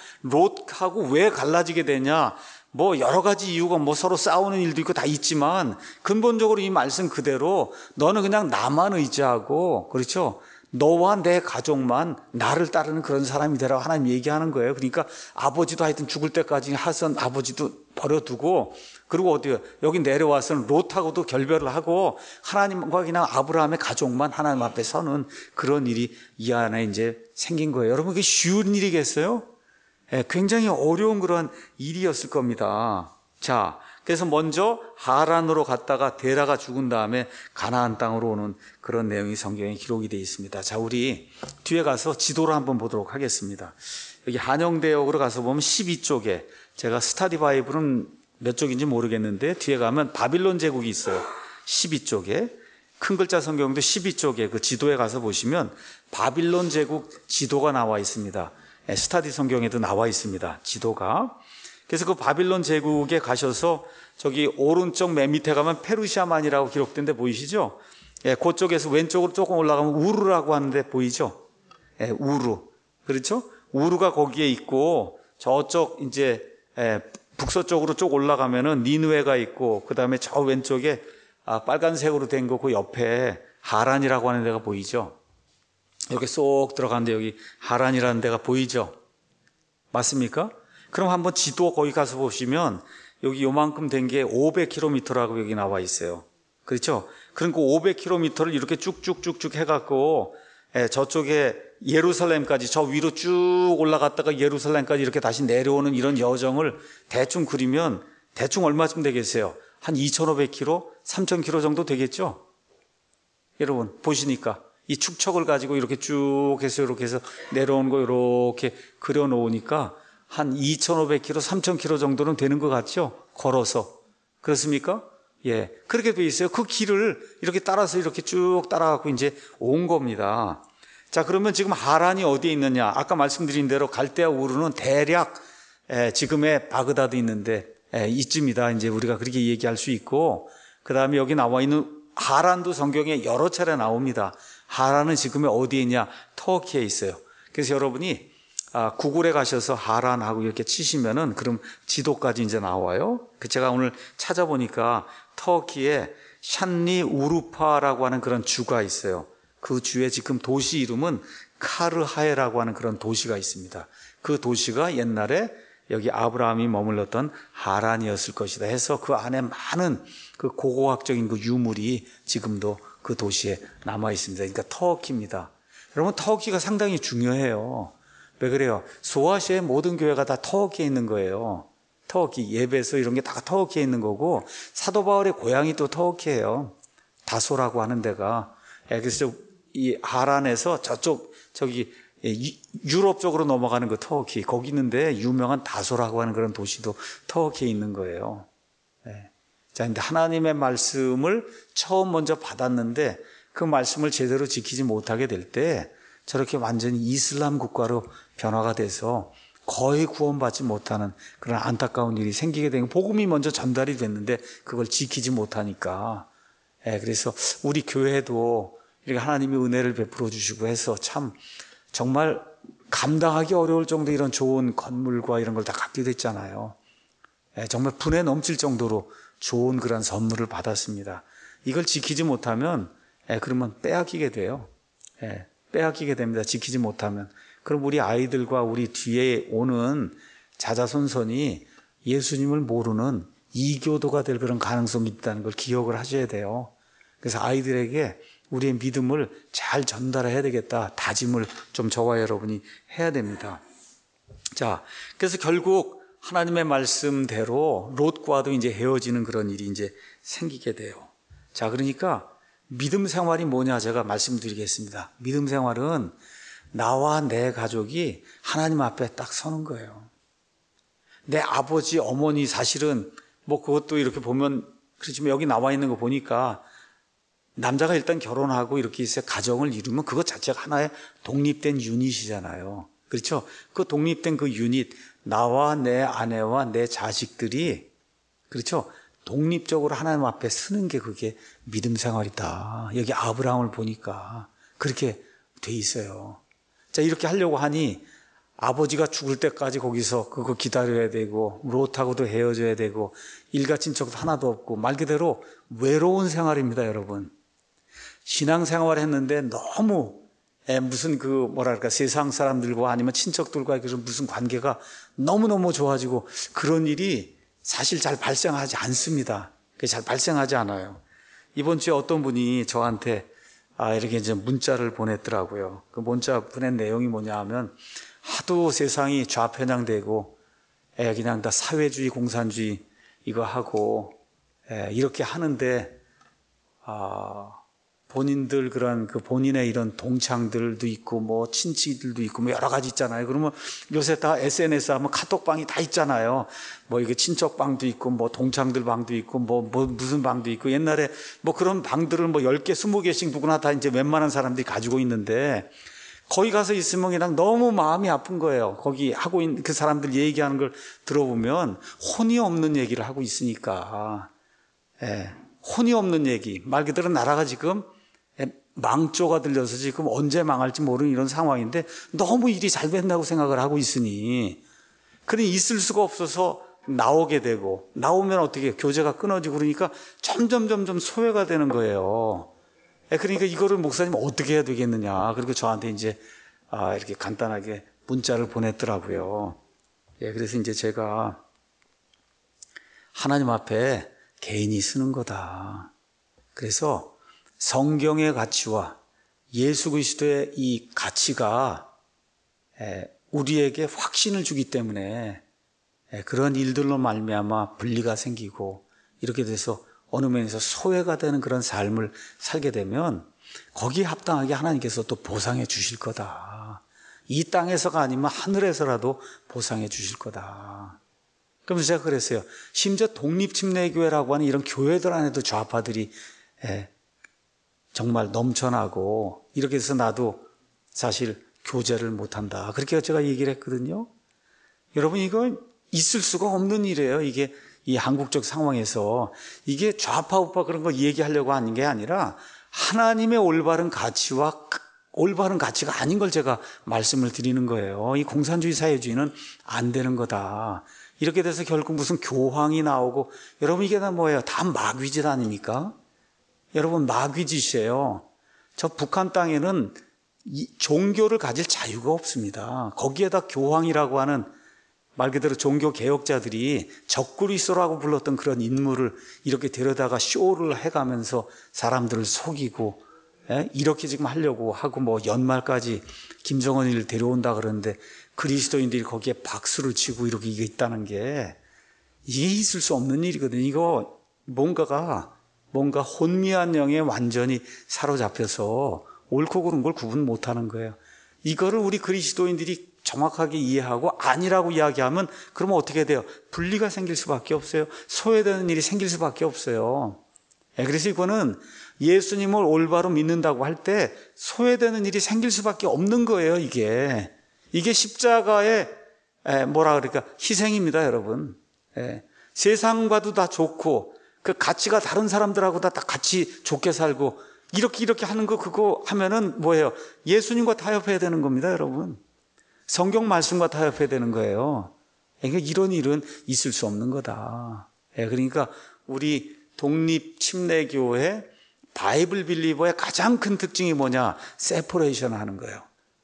A: 롯하고 왜 갈라지게 되냐? 뭐 여러 가지 이유가 뭐 서로 싸우는 일도 있고 다 있지만 근본적으로 이 말씀 그대로 너는 그냥 나만 의지하고 그렇죠? 너와 내 가족만 나를 따르는 그런 사람이 되라고 하나님 얘기하는 거예요. 그러니까 아버지도 하여튼 죽을 때까지 하선 아버지도 버려두고 그리고 어디요? 여기 내려와서는 롯하고도 결별을 하고 하나님과 그냥 아브라함의 가족만 하나님 앞에 서는 그런 일이 이 안에 이제 생긴 거예요. 여러분 그게 쉬운 일이겠어요? 예, 굉장히 어려운 그런 일이었을 겁니다. 자, 그래서 먼저 하란으로 갔다가 데라가 죽은 다음에 가나안 땅으로 오는 그런 내용이 성경에 기록이 되어 있습니다. 자, 우리 뒤에 가서 지도를 한번 보도록 하겠습니다. 여기 한영대역으로 가서 보면 십이 쪽에 제가 스타디 바이블은 몇 쪽인지 모르겠는데 뒤에 가면 바빌론 제국이 있어요. 십이 쪽에 큰 글자 성경도 십이 쪽에 그 지도에 가서 보시면 바빌론 제국 지도가 나와 있습니다. 스타디 성경에도 나와 있습니다. 지도가. 그래서 그 바빌론 제국에 가셔서 저기 오른쪽 맨 밑에 가면 페르시아만이라고 기록된 데 보이시죠? 예, 그쪽에서 왼쪽으로 조금 올라가면 우르라고 하는데 보이죠? 예, 우르. 그렇죠? 우르가 거기에 있고 저쪽 이제 예, 북서쪽으로 쭉 올라가면은 니느웨가 있고 그다음에 저 왼쪽에 아, 빨간색으로 된 거 그 옆에 하란이라고 하는 데가 보이죠? 이렇게 쏙 들어가는데 여기 하란이라는 데가 보이죠? 맞습니까? 그럼 한번 지도 거기 가서 보시면 여기 요만큼 된 게 오백 킬로미터라고 여기 나와 있어요. 그렇죠? 그러니까 오백 킬로미터를 이렇게 쭉쭉쭉쭉 해갖고 예, 저쪽에 예루살렘까지 저 위로 쭉 올라갔다가 예루살렘까지 이렇게 다시 내려오는 이런 여정을 대충 그리면 대충 얼마쯤 되겠어요? 한 이천오백 킬로미터, 삼천 킬로미터 정도 되겠죠? 여러분 보시니까 이 축척을 가지고 이렇게 쭉 해서 이렇게 해서 내려온 거 이렇게 그려놓으니까 한 이천오백 킬로미터, 삼천 킬로미터 정도는 되는 것 같죠? 걸어서. 그렇습니까? 예. 그렇게 돼 있어요. 그 길을 이렇게 따라서 이렇게 쭉 따라가고 이제 온 겁니다. 자, 그러면 지금 하란이 어디에 있느냐? 아까 말씀드린 대로 갈대아 우르는 대략 에, 지금의 바그다드 있는데 에, 이쯤이다. 이제 우리가 그렇게 얘기할 수 있고 그 다음에 여기 나와 있는 하란도 성경에 여러 차례 나옵니다. 하란은 지금의 어디에 있냐? 터키에 있어요. 그래서 여러분이 아, 구글에 가셔서 하란하고 이렇게 치시면은 그럼 지도까지 이제 나와요. 그 제가 오늘 찾아보니까 터키에 샨리 우루파라고 하는 그런 주가 있어요. 그 주의 지금 도시 이름은 카르하에라고 하는 그런 도시가 있습니다. 그 도시가 옛날에 여기 아브라함이 머물렀던 하란이었을 것이다 해서 그 안에 많은 그 고고학적인 그 유물이 지금도 그 도시에 남아 있습니다. 그러니까 터키입니다. 여러분 터키가 상당히 중요해요. 왜 그래요? 소아시아의 모든 교회가 다 터키에 있는 거예요. 터키, 예배소 이런 게 다 터키에 있는 거고 사도 바울의 고향이 또 터키예요. 다소라고 하는 데가. 그래서 이 하란에서 저쪽 저기 유럽 쪽으로 넘어가는 그 터키 거기 있는데 유명한 다소라고 하는 그런 도시도 터키에 있는 거예요. 네. 자, 근데 하나님의 말씀을 처음 먼저 받았는데 그 말씀을 제대로 지키지 못하게 될 때 저렇게 완전히 이슬람 국가로 변화가 돼서 거의 구원받지 못하는 그런 안타까운 일이 생기게 된 복음이 먼저 전달이 됐는데 그걸 지키지 못하니까 예, 그래서 우리 교회도 이렇게 하나님이 은혜를 베풀어 주시고 해서 참 정말 감당하기 어려울 정도 이런 좋은 건물과 이런 걸 다 갖게 됐잖아요. 예, 정말 분에 넘칠 정도로 좋은 그런 선물을 받았습니다. 이걸 지키지 못하면 예, 그러면 빼앗기게 돼요. 예, 빼앗기게 됩니다. 지키지 못하면. 그럼 우리 아이들과 우리 뒤에 오는 자자손손이 예수님을 모르는 이교도가 될 그런 가능성이 있다는 걸 기억을 하셔야 돼요. 그래서 아이들에게 우리의 믿음을 잘 전달해야 되겠다. 다짐을 좀 저와 여러분이 해야 됩니다. 자, 그래서 결국 하나님의 말씀대로 롯과도 이제 헤어지는 그런 일이 이제 생기게 돼요. 자, 그러니까 믿음 생활이 뭐냐 제가 말씀드리겠습니다. 믿음 생활은 나와 내 가족이 하나님 앞에 딱 서는 거예요. 내 아버지, 어머니 사실은 뭐 그것도 이렇게 보면 그렇지만 여기 나와 있는 거 보니까 남자가 일단 결혼하고 이렇게 있어 가정을 이루면 그것 자체가 하나의 독립된 유닛이잖아요. 그렇죠? 그 독립된 그 유닛, 나와 내 아내와 내 자식들이 그렇죠? 독립적으로 하나님 앞에 서는 게 그게 믿음 생활이다. 여기 아브라함을 보니까 그렇게 돼 있어요. 자, 이렇게 하려고 하니 아버지가 죽을 때까지 거기서 그거 기다려야 되고 롯하고도 헤어져야 되고 일가 친척도 하나도 없고 말 그대로 외로운 생활입니다, 여러분. 신앙생활 했는데 너무 무슨 그 뭐랄까 세상 사람들과 아니면 친척들과 그런 무슨 관계가 너무너무 좋아지고 그런 일이 사실 잘 발생하지 않습니다. 잘 발생하지 않아요. 이번 주에 어떤 분이 저한테 아, 이렇게 이제 문자를 보냈더라고요. 그 문자 보낸 내용이 뭐냐 하면 하도 세상이 좌편향되고 에, 그냥 다 사회주의, 공산주의 이거 하고 에, 이렇게 하는데 아, 본인들 그런 그 본인의 이런 동창들도 있고 뭐 친지들도 있고 뭐 여러 가지 있잖아요. 그러면 요새 다 에스엔에스 하면 카톡방이 다 있잖아요. 뭐 이게 친척방도 있고 뭐 동창들 방도 있고 뭐, 뭐 무슨 방도 있고 옛날에 뭐 그런 방들을 뭐 열 개, 스무 개씩 누구나 다 이제 웬만한 사람들이 가지고 있는데 거기 가서 있으면 그냥 너무 마음이 아픈 거예요. 거기 하고 있는 그 사람들 얘기하는 걸 들어보면 혼이 없는 얘기를 하고 있으니까. 예, 혼이 없는 얘기. 말 그대로 나라가 지금 망조가 들려서 지금 언제 망할지 모르는 이런 상황인데 너무 일이 잘 된다고 생각을 하고 있으니 그러니 있을 수가 없어서 나오게 되고 나오면 어떻게 교제가 끊어지고 그러니까 점점 점점 소외가 되는 거예요. 그러니까 이거를 목사님 어떻게 해야 되겠느냐. 그리고 저한테 이제 아, 이렇게 간단하게 문자를 보냈더라고요. 예, 그래서 이제 제가 하나님 앞에 개인이 쓰는 거다. 그래서 성경의 가치와 예수 그리스도의 이 가치가 우리에게 확신을 주기 때문에 그런 일들로 말미암아 분리가 생기고 이렇게 돼서 어느 면에서 소외가 되는 그런 삶을 살게 되면 거기에 합당하게 하나님께서 또 보상해 주실 거다. 이 땅에서가 아니면 하늘에서라도 보상해 주실 거다. 그러면서 제가 그랬어요. 심지어 독립침례교회라고 하는 이런 교회들 안에도 좌파들이 정말 넘쳐나고 이렇게 해서 나도 사실 교제를 못한다. 그렇게 제가 얘기를 했거든요. 여러분 이거 있을 수가 없는 일이에요. 이게 이 한국적 상황에서 이게 좌파 우파 그런 거 얘기하려고 하는 게 아니라 하나님의 올바른 가치와 올바른 가치가 아닌 걸 제가 말씀을 드리는 거예요. 이 공산주의 사회주의는 안 되는 거다. 이렇게 돼서 결국 무슨 교황이 나오고 여러분 이게 다 뭐예요? 다 마귀짓 아닙니까? 여러분 마귀짓이에요. 저 북한 땅에는 이 종교를 가질 자유가 없습니다. 거기에다 교황이라고 하는 말 그대로 종교 개혁자들이 적그리스도라고 불렀던 그런 인물을 이렇게 데려다가 쇼를 해가면서 사람들을 속이고 예? 이렇게 지금 하려고 하고 뭐 연말까지 김정은이를 데려온다 그러는데 그리스도인들이 거기에 박수를 치고 이렇게 이게 있다는 게 이게 있을 수 없는 일이거든요. 이거 뭔가가 뭔가 혼미한 영에 완전히 사로잡혀서 옳고 그른 걸 구분 못하는 거예요. 이거를 우리 그리스도인들이 정확하게 이해하고 아니라고 이야기하면 그러면 어떻게 돼요? 분리가 생길 수밖에 없어요. 소외되는 일이 생길 수밖에 없어요. 그래서 이거는 예수님을 올바로 믿는다고 할 때 소외되는 일이 생길 수밖에 없는 거예요. 이게 이게 십자가의 뭐라 그럴까 희생입니다, 여러분. 세상과도 다 좋고 그 가치가 다른 사람들하고 다 같이 좋게 살고 이렇게 이렇게 하는 거 그거 하면은 뭐예요? 예수님과 타협해야 되는 겁니다, 여러분. 성경 말씀과 타협해야 되는 거예요. 그러니까 이런 일은 있을 수 없는 거다. 그러니까 우리 독립 침례교회 바이블 빌리버의 가장 큰 특징이 뭐냐? 세퍼레이션 하는 거예요.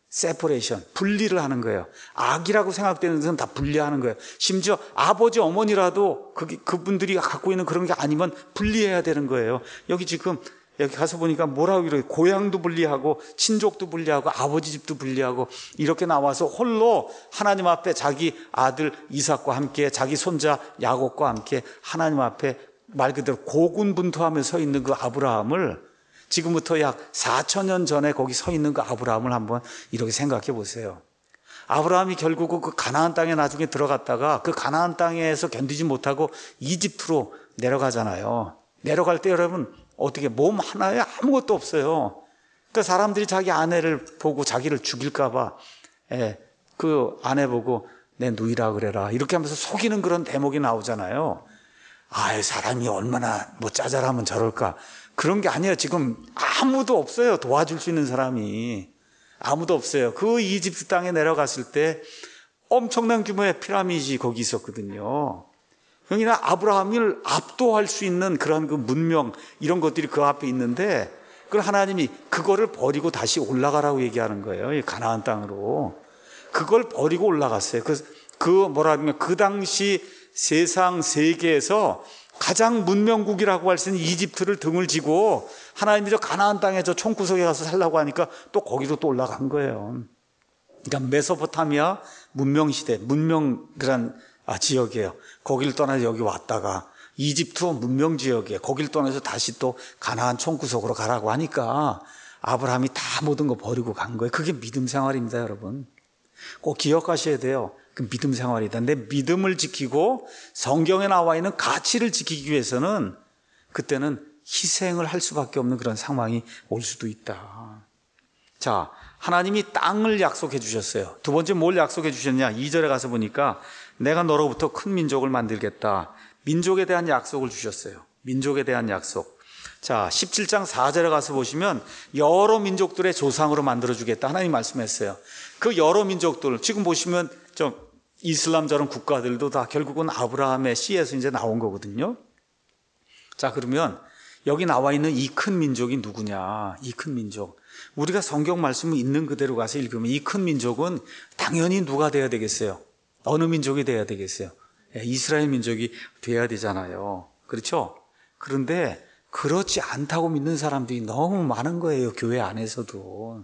A: 세퍼레이션, 분리를 하는 거예요. 악이라고 생각되는 것은 다 분리하는 거예요. 심지어 아버지, 어머니라도 그, 그분들이 갖고 있는 그런 게 아니면 분리해야 되는 거예요. 여기 지금 여기 가서 보니까 뭐라고 그래요? 고향도 분리하고 친족도 분리하고 아버지 집도 분리하고 이렇게 나와서 홀로 하나님 앞에 자기 아들 이삭과 함께 자기 손자 야곱과 함께 하나님 앞에 말 그대로 고군분투하며 서 있는 그 아브라함을 지금부터 약 사천 년 전에 거기 서 있는 그 아브라함을 한번 이렇게 생각해 보세요. 아브라함이 결국 그 가나안 땅에 나중에 들어갔다가 그 가나안 땅에서 견디지 못하고 이집트로 내려가잖아요. 내려갈 때 여러분 어떻게 몸 하나에 아무것도 없어요. 그러니까 사람들이 자기 아내를 보고 자기를 죽일까 봐 예, 그 아내 보고 내 누이라 그래라 이렇게 하면서 속이는 그런 대목이 나오잖아요. 아, 사람이 얼마나 뭐 짜잘하면 저럴까. 그런 게 아니에요. 지금 아무도 없어요. 도와줄 수 있는 사람이. 아무도 없어요. 그 이집트 땅에 내려갔을 때 엄청난 규모의 피라미드 거기 있었거든요. 그러니까 아브라함을 압도할 수 있는 그런 그 문명 이런 것들이 그 앞에 있는데 그걸 하나님이 그거를 버리고 다시 올라가라고 얘기하는 거예요. 이 가나안 땅으로. 그걸 버리고 올라갔어요. 그, 그 뭐라 하면 그 당시 세상 세계에서 가장 문명국이라고 할 수 있는 이집트를 등을 지고 하나님이 저 가나안 땅에 저 총구석에 가서 살라고 하니까 또 거기로 또 올라간 거예요. 그러니까 메소포타미아 문명시대, 문명 그런 아, 지역이에요. 거기를 떠나서 여기 왔다가 이집트 문명 지역이에요. 거기를 떠나서 다시 또 가나안 총구석으로 가라고 하니까 아브라함이 다 모든 거 버리고 간 거예요. 그게 믿음 생활입니다, 여러분. 꼭 기억하셔야 돼요. 그 믿음 생활이다. 내 믿음을 지키고 성경에 나와 있는 가치를 지키기 위해서는 그때는 희생을 할 수밖에 없는 그런 상황이 올 수도 있다. 자, 하나님이 땅을 약속해 주셨어요. 두 번째 뭘 약속해 주셨냐? 이 절에 가서 보니까 내가 너로부터 큰 민족을 만들겠다. 민족에 대한 약속을 주셨어요. 민족에 대한 약속. 자, 십칠 장 사 절에 가서 보시면 여러 민족들의 조상으로 만들어주겠다. 하나님 말씀했어요. 그 여러 민족들, 지금 보시면 좀 이슬람처럼 국가들도 다 결국은 아브라함의 씨에서 이제 나온 거거든요. 자, 그러면 여기 나와 있는 이 큰 민족이 누구냐? 이 큰 민족. 우리가 성경 말씀을 있는 그대로 가서 읽으면 이 큰 민족은 당연히 누가 돼야 되겠어요? 어느 민족이 돼야 되겠어요? 이스라엘 민족이 돼야 되잖아요. 그렇죠? 그런데 그렇지 않다고 믿는 사람들이 너무 많은 거예요. 교회 안에서도.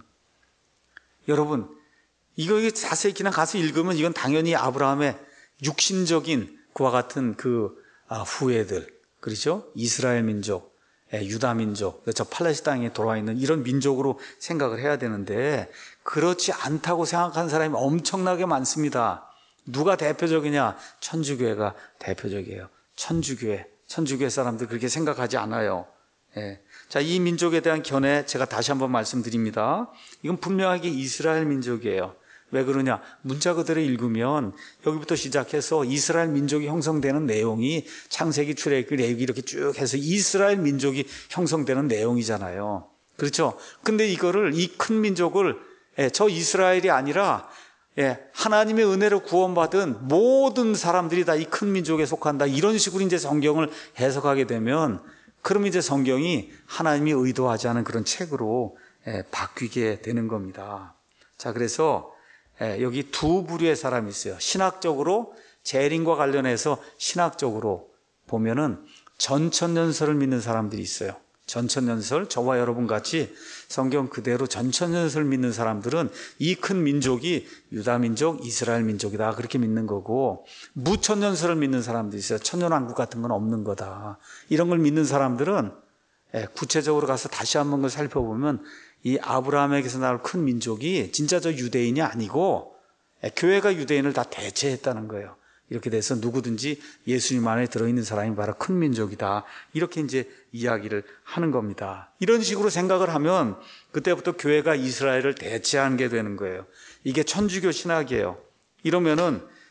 A: 여러분, 이거 자세히 그냥 가서 읽으면 이건 당연히 아브라함의 육신적인 그와 같은 그 후예들, 그렇죠? 이스라엘 민족, 유다 민족, 저 팔레스타인에 돌아와 있는 이런 민족으로 생각을 해야 되는데 그렇지 않다고 생각하는 사람이 엄청나게 많습니다. 누가 대표적이냐? 천주교회가 대표적이에요. 천주교회. 천주교회 사람들 그렇게 생각하지 않아요. 예. 자, 이 민족에 대한 견해 제가 다시 한번 말씀드립니다. 이건 분명하게 이스라엘 민족이에요. 왜 그러냐? 문자 그대로 읽으면 여기부터 시작해서 이스라엘 민족이 형성되는 내용이 창세기, 출애굽기, 레위기 이렇게 쭉 해서 이스라엘 민족이 형성되는 내용이잖아요. 그렇죠? 근데 이거를 이 큰 민족을 예, 저 이스라엘이 아니라 예, 하나님의 은혜로 구원받은 모든 사람들이 다 이 큰 민족에 속한다. 이런 식으로 이제 성경을 해석하게 되면 그럼 이제 성경이 하나님이 의도하지 않은 그런 책으로 예, 바뀌게 되는 겁니다. 자, 그래서 예, 여기 두 부류의 사람이 있어요. 신학적으로 재림과 관련해서 신학적으로 보면은 전천년설을 믿는 사람들이 있어요. 전천년설, 저와 여러분 같이 성경 그대로 전천년설 믿는 사람들은 이 큰 민족이 유다민족, 이스라엘 민족이다 그렇게 믿는 거고, 무천년설을 믿는 사람들이 있어요. 천년왕국 같은 건 없는 거다. 이런 걸 믿는 사람들은 구체적으로 가서 다시 한번 걸 살펴보면 이 아브라함에게서 나올 큰 민족이 진짜 저 유대인이 아니고 교회가 유대인을 다 대체했다는 거예요. 이렇게 돼서 누구든지 예수님 안에 들어있는 사람이 바로 큰 민족이다. 이렇게 이제 이야기를 하는 겁니다. 이런 식으로 생각을 하면 그때부터 교회가 이스라엘을 대체하는 게 되는 거예요. 이게 천주교 신학이에요. 이러면은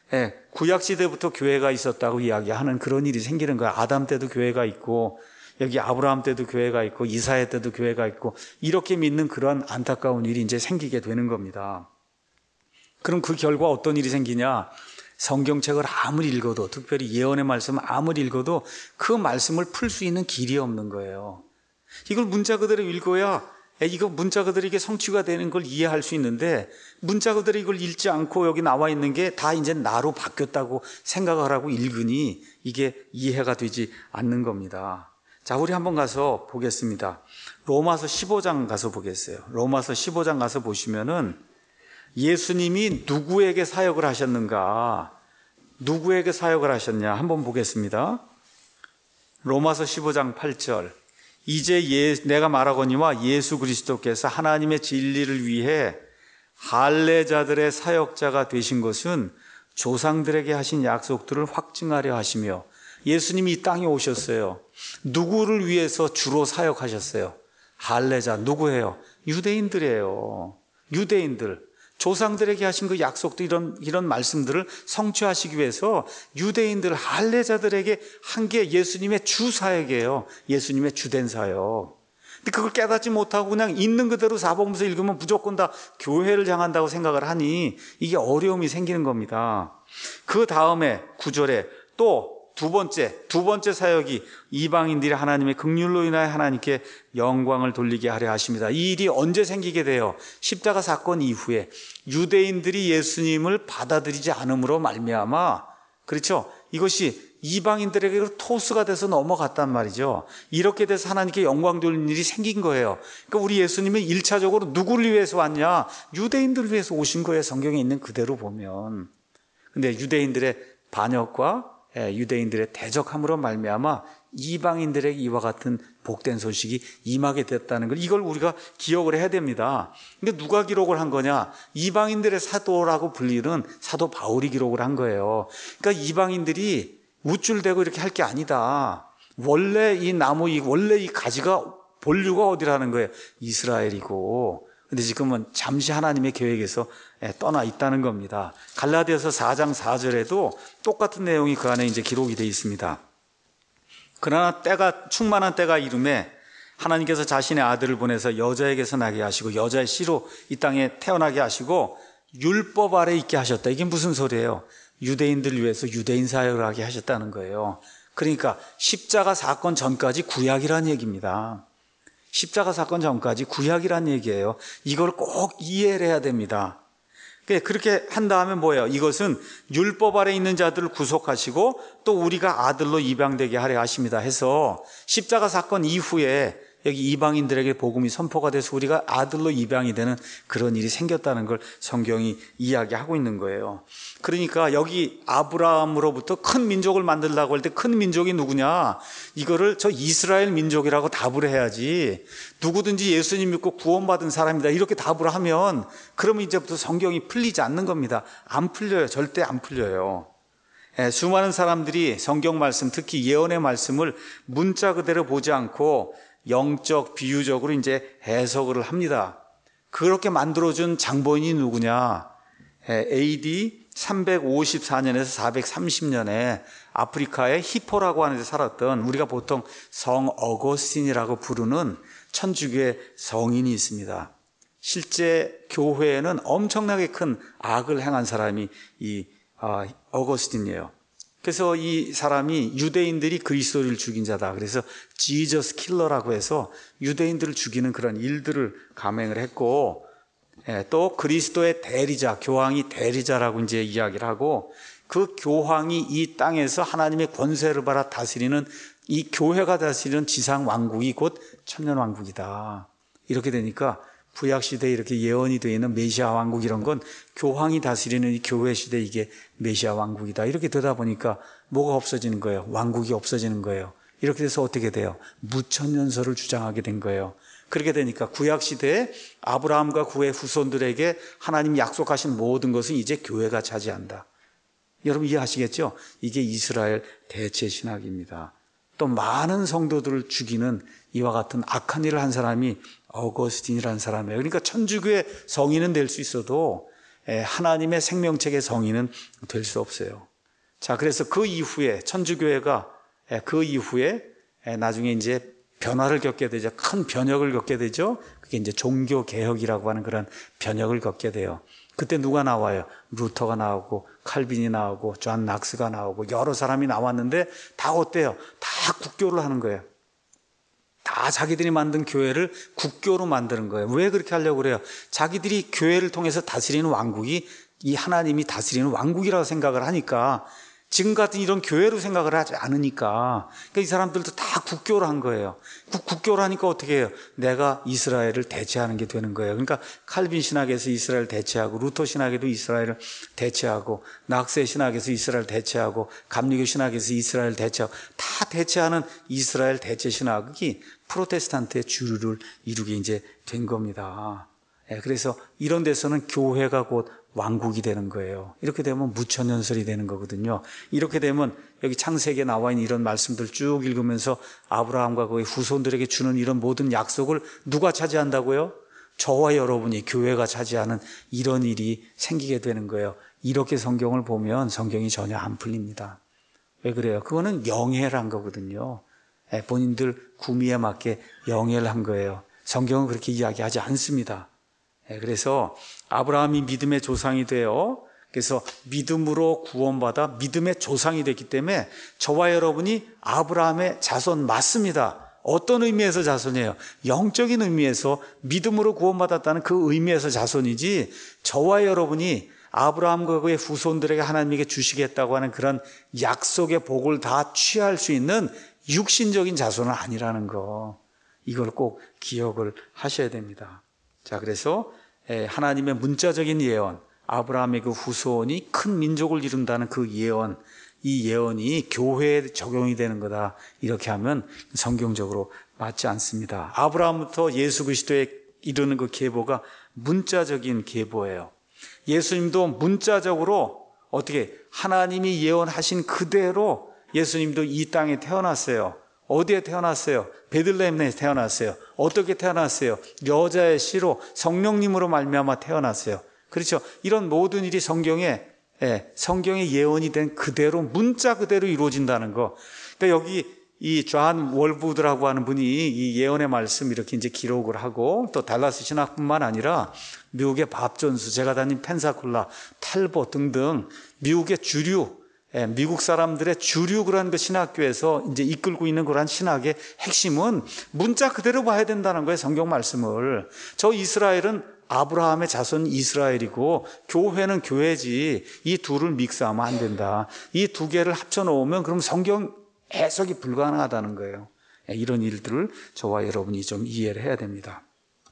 A: 예, 구약 시대부터 교회가 있었다고 이야기하는 그런 일이 생기는 거야. 아담 때도 교회가 있고 여기 아브라함 때도 교회가 있고 이사야 때도 교회가 있고 이렇게 믿는 그런 안타까운 일이 이제 생기게 되는 겁니다. 그럼 그 결과 어떤 일이 생기냐? 성경책을 아무리 읽어도, 특별히 예언의 말씀을 아무리 읽어도 그 말씀을 풀 수 있는 길이 없는 거예요. 이걸 문자 그대로 읽어야 이거 문자 그대로 이게 성취가 되는 걸 이해할 수 있는데 문자 그대로 이걸 읽지 않고 여기 나와 있는 게 다 이제 나로 바뀌었다고 생각을 하고 읽으니 이게 이해가 되지 않는 겁니다. 자, 우리 한번 가서 보겠습니다. 로마서 십오 장 가서 보겠어요. 로마서 십오 장 가서 보시면은 예수님이 누구에게 사역을 하셨는가? 누구에게 사역을 하셨냐? 한번 보겠습니다. 로마서 십오 장 팔 절. 이제 예, 내가 말하거니와 예수 그리스도께서 하나님의 진리를 위해 할례자들의 사역자가 되신 것은 조상들에게 하신 약속들을 확증하려 하시며, 예수님이 이 땅에 오셨어요. 누구를 위해서 주로 사역하셨어요? 할례자. 누구예요? 유대인들이에요. 유대인들. 조상들에게 하신 그 약속도 이런, 이런 말씀들을 성취하시기 위해서 유대인들, 할례자들에게 한 게 예수님의 주 사역이에요. 예수님의 주된 사역. 근데 그걸 깨닫지 못하고 그냥 있는 그대로 사복음서 읽으면 무조건 다 교회를 향한다고 생각을 하니 이게 어려움이 생기는 겁니다. 그 다음에 구 절에 또 두 번째, 두 번째 사역이 이방인들이 하나님의 긍휼로 인하여 하나님께 영광을 돌리게 하려 하십니다. 이 일이 언제 생기게 돼요? 십자가 사건 이후에 유대인들이 예수님을 받아들이지 않음으로 말미암아, 그렇죠? 이것이 이방인들에게 토스가 돼서 넘어갔단 말이죠. 이렇게 돼서 하나님께 영광 돌리는 일이 생긴 거예요. 그러니까 우리 예수님은 일 차적으로 누구를 위해서 왔냐? 유대인들을 위해서 오신 거예요. 성경에 있는 그대로 보면. 근데 유대인들의 반역과 유대인들의 대적함으로 말미암아 이방인들에게 이와 같은 복된 소식이 임하게 됐다는 걸, 이걸 우리가 기억을 해야 됩니다. 근데 누가 기록을 한 거냐? 이방인들의 사도라고 불리는 사도 바울이 기록을 한 거예요. 그러니까 이방인들이 우쭐대고 이렇게 할 게 아니다. 원래 이 나무, 이 원래 이 가지가 본류가 어디라는 거예요? 이스라엘이고. 근데 지금은 잠시 하나님의 계획에서 떠나 있다는 겁니다. 갈라디아서 사 장 사 절에도 똑같은 내용이 그 안에 이제 기록이 되어 있습니다. 그러나 때가, 충만한 때가 이름에 하나님께서 자신의 아들을 보내서 여자에게서 나게 하시고 여자의 씨로 이 땅에 태어나게 하시고 율법 아래 있게 하셨다. 이게 무슨 소리예요? 유대인들을 위해서 유대인 사역을 하게 하셨다는 거예요. 그러니까 십자가 사건 전까지 구약이라는 얘기입니다. 십자가 사건 전까지 구약이란 얘기예요. 이걸 꼭 이해를 해야 됩니다. 그렇게 한 다음에 뭐예요? 이것은 율법 아래 있는 자들을 구속하시고 또 우리가 아들로 입양되게 하려 하십니다 해서 십자가 사건 이후에 여기 이방인들에게 복음이 선포가 돼서 우리가 아들로 입양이 되는 그런 일이 생겼다는 걸 성경이 이야기하고 있는 거예요. 그러니까 여기 아브라함으로부터 큰 민족을 만들려고 할 때 큰 민족이 누구냐? 이거를 저 이스라엘 민족이라고 답을 해야지, 누구든지 예수님 믿고 구원받은 사람이다 이렇게 답을 하면 그러면 이제부터 성경이 풀리지 않는 겁니다. 안 풀려요. 절대 안 풀려요. 예, 수많은 사람들이 성경 말씀, 특히 예언의 말씀을 문자 그대로 보지 않고 영적, 비유적으로 이제 해석을 합니다. 그렇게 만들어준 장본인이 누구냐? 에이디 삼백오십사 년에서 사백삼십 년에 아프리카의 히포라고 하는 데 살았던, 우리가 보통 성 어거스틴이라고 부르는 천주교의 성인이 있습니다. 실제 교회에는 엄청나게 큰 악을 행한 사람이 이 어거스틴이에요. 그래서 이 사람이 유대인들이 그리스도를 죽인 자다. 그래서 지저스 킬러라고 해서 유대인들을 죽이는 그런 일들을 감행을 했고, 또 그리스도의 대리자, 교황이 대리자라고 이제 이야기를 하고, 그 교황이 이 땅에서 하나님의 권세를 받아 다스리는, 이 교회가 다스리는 지상 왕국이 곧 천년 왕국이다. 이렇게 되니까 구약 시대에 이렇게 예언이 되어 있는 메시아 왕국, 이런 건 교황이 다스리는 이 교회 시대, 이게 메시아 왕국이다. 이렇게 되다 보니까 뭐가 없어지는 거예요? 왕국이 없어지는 거예요. 이렇게 돼서 어떻게 돼요? 무천년설을 주장하게 된 거예요. 그렇게 되니까 구약 시대에 아브라함과 그의 후손들에게 하나님이 약속하신 모든 것은 이제 교회가 차지한다. 여러분 이해하시겠죠? 이게 이스라엘 대체 신학입니다. 또 많은 성도들을 죽이는 이와 같은 악한 일을 한 사람이 어거스틴이라는 사람이에요. 그러니까 천주교의 성인은 될 수 있어도 하나님의 생명책의 성인은 될 수 없어요. 자, 그래서 그 이후에 천주교회가 그 이후에 나중에 이제 변화를 겪게 되죠. 큰 변혁을 겪게 되죠. 그게 이제 종교 개혁이라고 하는 그런 변혁을 겪게 돼요. 그때 누가 나와요? 루터가 나오고 칼빈이 나오고 존 낙스가 나오고 여러 사람이 나왔는데 다 어때요? 다 국교를 하는 거예요. 다 자기들이 만든 교회를 국교로 만드는 거예요. 왜 그렇게 하려고 그래요? 자기들이 교회를 통해서 다스리는 왕국이 이 하나님이 다스리는 왕국이라고 생각을 하니까, 지금 같은 이런 교회로 생각을 하지 않으니까, 그러니까 이 사람들도 다 국교를 한 거예요. 국, 국교를 하니까 어떻게 해요? 내가 이스라엘을 대체하는 게 되는 거예요. 그러니까 칼빈 신학에서 이스라엘을 대체하고, 루터 신학에도 이스라엘을 대체하고, 낙세 신학에서 이스라엘을 대체하고, 감리교 신학에서 이스라엘을 대체하고, 다 대체하는 이스라엘 대체 신학이 프로테스탄트의 주류를 이루게 이제 된 겁니다. 그래서 이런 데서는 교회가 곧 왕국이 되는 거예요. 이렇게 되면 무천연설이 되는 거거든요. 이렇게 되면 여기 창세기에 나와 있는 이런 말씀들 쭉 읽으면서 아브라함과 그의 후손들에게 주는 이런 모든 약속을 누가 차지한다고요? 저와 여러분이, 교회가 차지하는 이런 일이 생기게 되는 거예요. 이렇게 성경을 보면 성경이 전혀 안 풀립니다. 왜 그래요? 그거는 영해를 한 거거든요. 본인들 구미에 맞게 영해를 한 거예요. 성경은 그렇게 이야기하지 않습니다. 그래서 아브라함이 믿음의 조상이 되어, 그래서 믿음으로 구원받아 믿음의 조상이 됐기 때문에 저와 여러분이 아브라함의 자손 맞습니다. 어떤 의미에서 자손이에요? 영적인 의미에서 믿음으로 구원받았다는 그 의미에서 자손이지, 저와 여러분이 아브라함과 그의 후손들에게 하나님에게 주시겠다고 하는 그런 약속의 복을 다 취할 수 있는 육신적인 자손은 아니라는 거, 이걸 꼭 기억을 하셔야 됩니다. 자, 그래서 하나님의 문자적인 예언, 아브라함의 그 후손이 큰 민족을 이룬다는 그 예언, 이 예언이 교회에 적용이 되는 거다, 이렇게 하면 성경적으로 맞지 않습니다. 아브라함부터 예수 그리스도에 이르는 그 계보가 문자적인 계보예요. 예수님도 문자적으로 어떻게 하나님이 예언하신 그대로 예수님도 이 땅에 태어났어요. 어디에 태어났어요? 베들레헴에 태어났어요. 어떻게 태어났어요? 여자의 씨로 성령님으로 말미암아 태어났어요. 그렇죠? 이런 모든 일이 성경에, 예, 성경의 예언이 된 그대로, 문자 그대로 이루어진다는 거. 그러니까 여기 이 존 월부드라고 하는 분이 이 예언의 말씀 이렇게 이제 기록을 하고, 또 달라스 신학뿐만 아니라 미국의 밥 존스, 제가 다닌 펜사콜라, 탈보 등등 미국의 주류, 미국 사람들의 주류 그런 그 신학교에서 이제 이끌고 있는 그런 신학의 핵심은 문자 그대로 봐야 된다는 거예요. 성경 말씀을. 저 이스라엘은 아브라함의 자손 이스라엘이고 교회는 교회지, 이 둘을 믹스하면 안 된다. 이 두 개를 합쳐 놓으면 그럼 성경 해석이 불가능하다는 거예요. 이런 일들을 저와 여러분이 좀 이해를 해야 됩니다.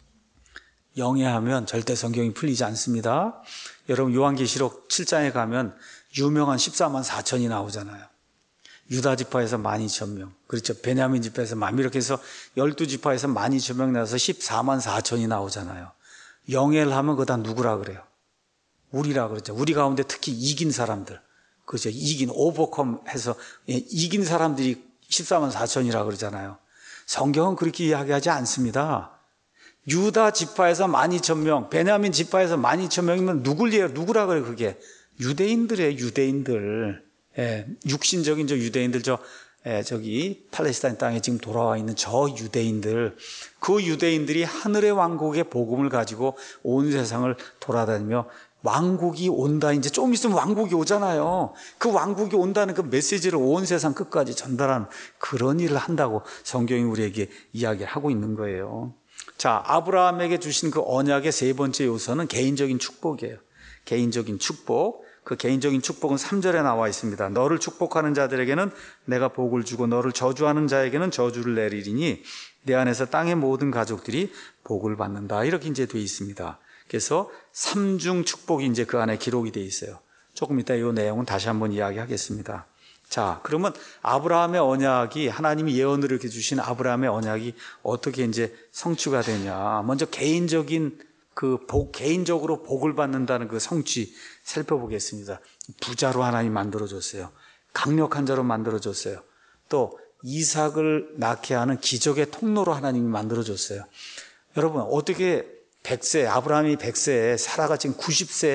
A: 영해하면 절대 성경이 풀리지 않습니다. 여러분 요한계시록 칠 장에 가면 유명한 십사만 사천이 나오잖아요. 유다 지파에서 만 이천 명, 그렇죠. 베냐민 지파에서 만, 이렇게 해서 열두 지파에서 만 이천 명 나와서 십사만 사천이 나오잖아요. 영해를 하면 그거 다 누구라 그래요? 우리라 그러죠. 우리 가운데 특히 이긴 사람들, 그렇죠. 이긴, 오버컴 해서 이긴 사람들이 십사만 사천이라 그러잖아요. 성경은 그렇게 이야기하지 않습니다. 유다 지파에서 만 이천 명, 베냐민 지파에서 만 이천 명이면 누굴 이해요? 누구라 그래요? 그게 유대인들이에요. 유대인들. 예, 육신적인 저 유대인들, 저 예, 저기 팔레스타인 땅에 지금 돌아와 있는 저 유대인들, 그 유대인들이 하늘의 왕국의 복음을 가지고 온 세상을 돌아다니며 왕국이 온다, 이제 좀 있으면 왕국이 오잖아요. 그 왕국이 온다는 그 메시지를 온 세상 끝까지 전달하는 그런 일을 한다고 성경이 우리에게 이야기하고 있는 거예요. 자, 아브라함에게 주신 그 언약의 세 번째 요소는 개인적인 축복이에요. 개인적인 축복. 그 개인적인 축복은 삼 절에 나와 있습니다. 너를 축복하는 자들에게는 내가 복을 주고 너를 저주하는 자에게는 저주를 내리리니 내 안에서 땅의 모든 가족들이 복을 받는다. 이렇게 이제 되어 있습니다. 그래서 삼중 축복이 이제 그 안에 기록이 되어 있어요. 조금 이따 이 내용은 다시 한번 이야기하겠습니다. 자, 그러면 아브라함의 언약이, 하나님이 예언을 이렇게 주신 아브라함의 언약이 어떻게 이제 성취가 되냐. 먼저 개인적인 그 복, 개인적으로 복을 받는다는 그 성취 살펴보겠습니다. 부자로 하나님 만들어줬어요. 강력한 자로 만들어줬어요. 또 이삭을 낳게 하는 기적의 통로로 하나님이 만들어줬어요. 여러분, 어떻게 백 세, 아브라함이 백 세에 사라가 지금 구십 세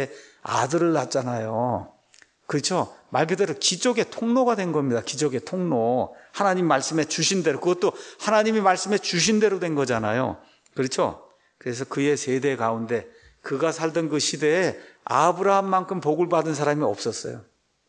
A: 아들을 낳았잖아요. 그렇죠? 말 그대로 기적의 통로가 된 겁니다. 기적의 통로. 하나님 말씀에 주신 대로, 그것도 하나님이 말씀에 주신 대로 된 거잖아요. 그렇죠? 그래서 그의 세대 가운데, 그가 살던 그 시대에 아브라함만큼 복을 받은 사람이 없었어요.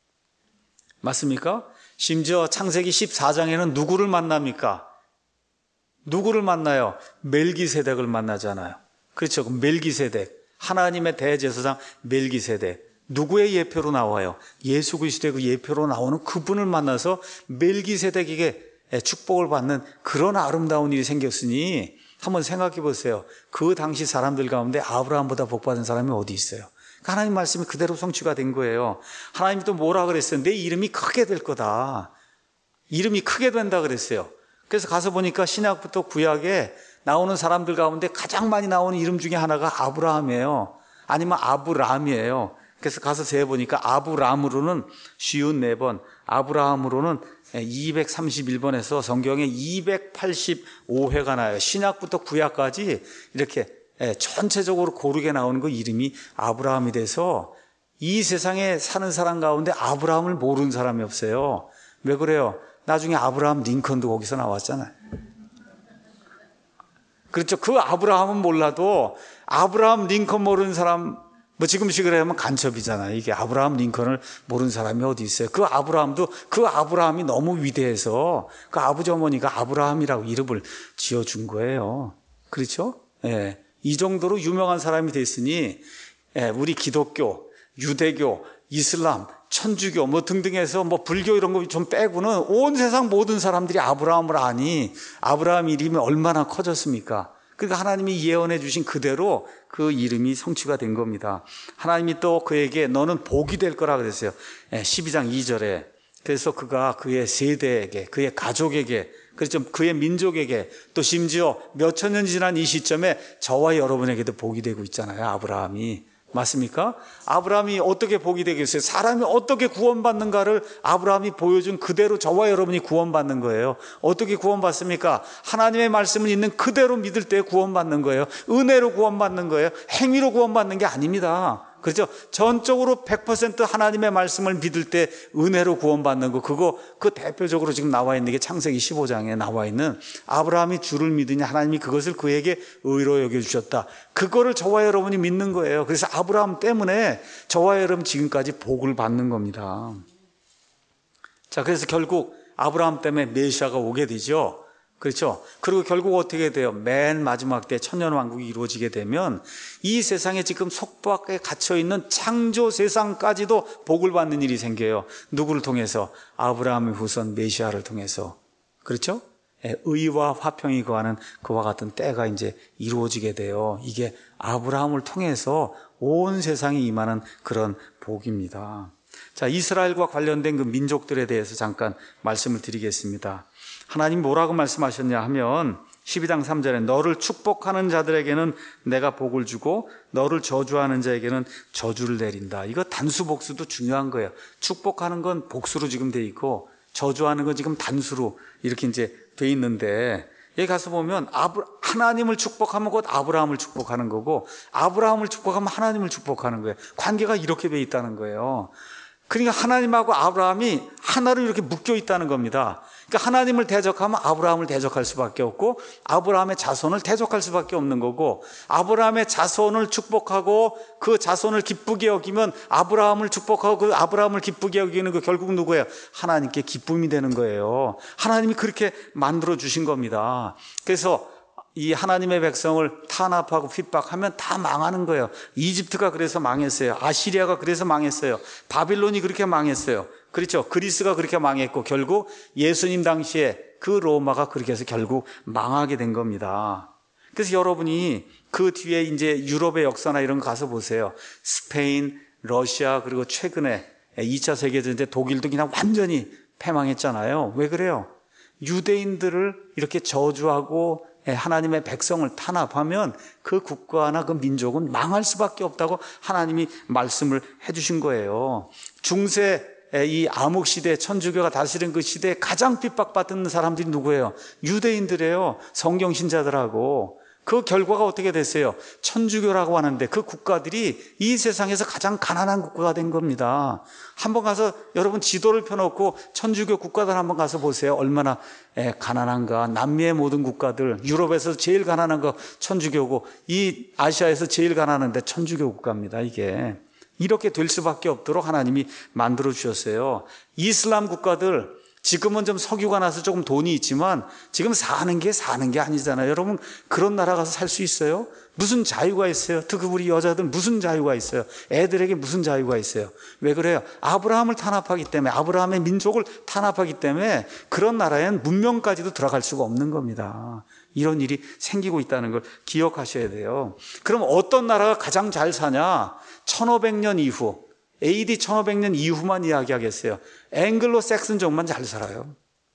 A: 맞습니까? 심지어 창세기 십사 장에는 누구를 만납니까? 누구를 만나요? 멜기세덱을 만나잖아요. 그렇죠? 그 멜기세덱, 하나님의 대제사장 멜기세덱. 누구의 예표로 나와요? 예수 그리스도의 그 예표로 나오는 그분을 만나서 멜기세덱에게 축복을 받는 그런 아름다운 일이 생겼으니 한번 생각해 보세요. 그 당시 사람들 가운데 아브라함보다 복 받은 사람이 어디 있어요? 하나님 말씀이 그대로 성취가 된 거예요. 하나님이 또 뭐라 그랬어요? 내 이름이 크게 될 거다. 이름이 크게 된다 그랬어요. 그래서 가서 보니까 신약부터 구약에 나오는 사람들 가운데 가장 많이 나오는 이름 중에 하나가 아브라함이에요. 아니면 아브람이에요. 그래서 가서 세어보니까 아브람으로는 오십사 번, 아브라함으로는 이백삼십일 번에서 성경에 이백팔십오 회가 나요. 신약부터 구약까지 이렇게 전체적으로 고르게 나오는 그 이름이 아브라함이 돼서 이 세상에 사는 사람 가운데 아브라함을 모르는 사람이 없어요. 왜 그래요? 나중에 아브라함 링컨도 거기서 나왔잖아요. 그렇죠. 그 아브라함은 몰라도 아브라함 링컨 모르는 사람, 뭐 지금식으로 하면 간첩이잖아요. 이게 아브라함 링컨을 모르는 사람이 어디 있어요. 그 아브라함도 그 아브라함이 너무 위대해서 그 아버지 어머니가 아브라함이라고 이름을 지어준 거예요. 그렇죠? 예. 이 정도로 유명한 사람이 됐으니, 예, 우리 기독교, 유대교, 이슬람, 천주교 뭐 등등해서 뭐 불교 이런 거 좀 빼고는 온 세상 모든 사람들이 아브라함을 아니, 아브라함 이름이 얼마나 커졌습니까? 그러니까 하나님이 예언해 주신 그대로 그 이름이 성취가 된 겁니다. 하나님이 또 그에게 너는 복이 될 거라 그랬어요. 십이 장 이 절에. 그래서 그가 그의 세대에게, 그의 가족에게, 그렇죠, 그의 민족에게, 또 심지어 몇천 년 지난 이 시점에 저와 여러분에게도 복이 되고 있잖아요. 아브라함이. 맞습니까? 아브라함이 어떻게 복이 되겠어요? 사람이 어떻게 구원받는가를 아브라함이 보여준 그대로 저와 여러분이 구원받는 거예요. 어떻게 구원받습니까? 하나님의 말씀을 있는 그대로 믿을 때 구원받는 거예요. 은혜로 구원받는 거예요. 행위로 구원받는 게 아닙니다. 그렇죠? 전적으로 백 퍼센트 하나님의 말씀을 믿을 때 은혜로 구원받는 거, 그거 그 대표적으로 지금 나와 있는 게 창세기 십오 장에 나와 있는 아브라함이 주를 믿으니 하나님이 그것을 그에게 의로 여겨주셨다. 그거를 저와 여러분이 믿는 거예요. 그래서 아브라함 때문에 저와 여러분 지금까지 복을 받는 겁니다. 자, 그래서 결국 아브라함 때문에 메시아가 오게 되죠. 그렇죠? 그리고 결국 어떻게 돼요? 맨 마지막 때 천년왕국이 이루어지게 되면 이 세상에 지금 속박에 갇혀있는 창조 세상까지도 복을 받는 일이 생겨요. 누구를 통해서? 아브라함의 후손 메시아를 통해서. 그렇죠? 의와 화평이 거하는 그와 같은 때가 이제 이루어지게 돼요. 이게 아브라함을 통해서 온 세상에 임하는 그런 복입니다. 자, 이스라엘과 관련된 그 민족들에 대해서 잠깐 말씀을 드리겠습니다. 하나님 뭐라고 말씀하셨냐 하면 십이 장 삼 절에 너를 축복하는 자들에게는 내가 복을 주고 너를 저주하는 자에게는 저주를 내린다. 이거 단수 복수도 중요한 거예요. 축복하는 건 복수로 지금 돼 있고 저주하는 건 지금 단수로 이렇게 이제 돼 있는데, 여기 가서 보면 아브, 하나님을 축복하면 곧 아브라함을 축복하는 거고 아브라함을 축복하면 하나님을 축복하는 거예요. 관계가 이렇게 돼 있다는 거예요. 그러니까 하나님하고 아브라함이 하나로 이렇게 묶여 있다는 겁니다. 그러니까 하나님을 대적하면 아브라함을 대적할 수밖에 없고 아브라함의 자손을 대적할 수밖에 없는 거고, 아브라함의 자손을 축복하고 그 자손을 기쁘게 여기면 아브라함을 축복하고 그 아브라함을 기쁘게 여기는 그 결국 누구예요? 하나님께 기쁨이 되는 거예요. 하나님이 그렇게 만들어 주신 겁니다. 그래서 이 하나님의 백성을 탄압하고 핍박하면 다 망하는 거예요. 이집트가 그래서 망했어요. 아시리아가 그래서 망했어요. 바빌론이 그렇게 망했어요. 그렇죠. 그리스가 그렇게 망했고 결국 예수님 당시에 그 로마가 그렇게 해서 결국 망하게 된 겁니다. 그래서 여러분이 그 뒤에 이제 유럽의 역사나 이런 거 가서 보세요. 스페인, 러시아, 그리고 최근에 이 차 세계대전 때 독일도 그냥 완전히 패망했잖아요. 왜 그래요? 유대인들을 이렇게 저주하고 하나님의 백성을 탄압하면 그 국가나 그 민족은 망할 수밖에 없다고 하나님이 말씀을 해주신 거예요. 중세 이 암흑 시대, 천주교가 다스린 그 시대에 가장 핍박받는 사람들이 누구예요? 유대인들이에요. 성경 신자들하고. 그 결과가 어떻게 됐어요? 천주교라고 하는데 그 국가들이 이 세상에서 가장 가난한 국가가 된 겁니다. 한번 가서 여러분 지도를 펴놓고 천주교 국가들 한번 가서 보세요. 얼마나 가난한가. 남미의 모든 국가들, 유럽에서 제일 가난한 거 천주교고 이 아시아에서 제일 가난한데 천주교 국가입니다. 이게 이렇게 될 수밖에 없도록 하나님이 만들어 주셨어요. 이슬람 국가들 지금은 좀 석유가 나서 조금 돈이 있지만 지금 사는 게 사는 게 아니잖아요. 여러분 그런 나라 가서 살 수 있어요? 무슨 자유가 있어요? 특히 우리 여자들 무슨 자유가 있어요? 애들에게 무슨 자유가 있어요? 왜 그래요? 아브라함을 탄압하기 때문에, 아브라함의 민족을 탄압하기 때문에 그런 나라엔 문명까지도 들어갈 수가 없는 겁니다. 이런 일이 생기고 있다는 걸 기억하셔야 돼요. 그럼 어떤 나라가 가장 잘 사냐? 천오백 년 이후, 에이디 천오백 년 이후만 이야기하겠어요. 앵글로 섹슨족만 잘 살아요.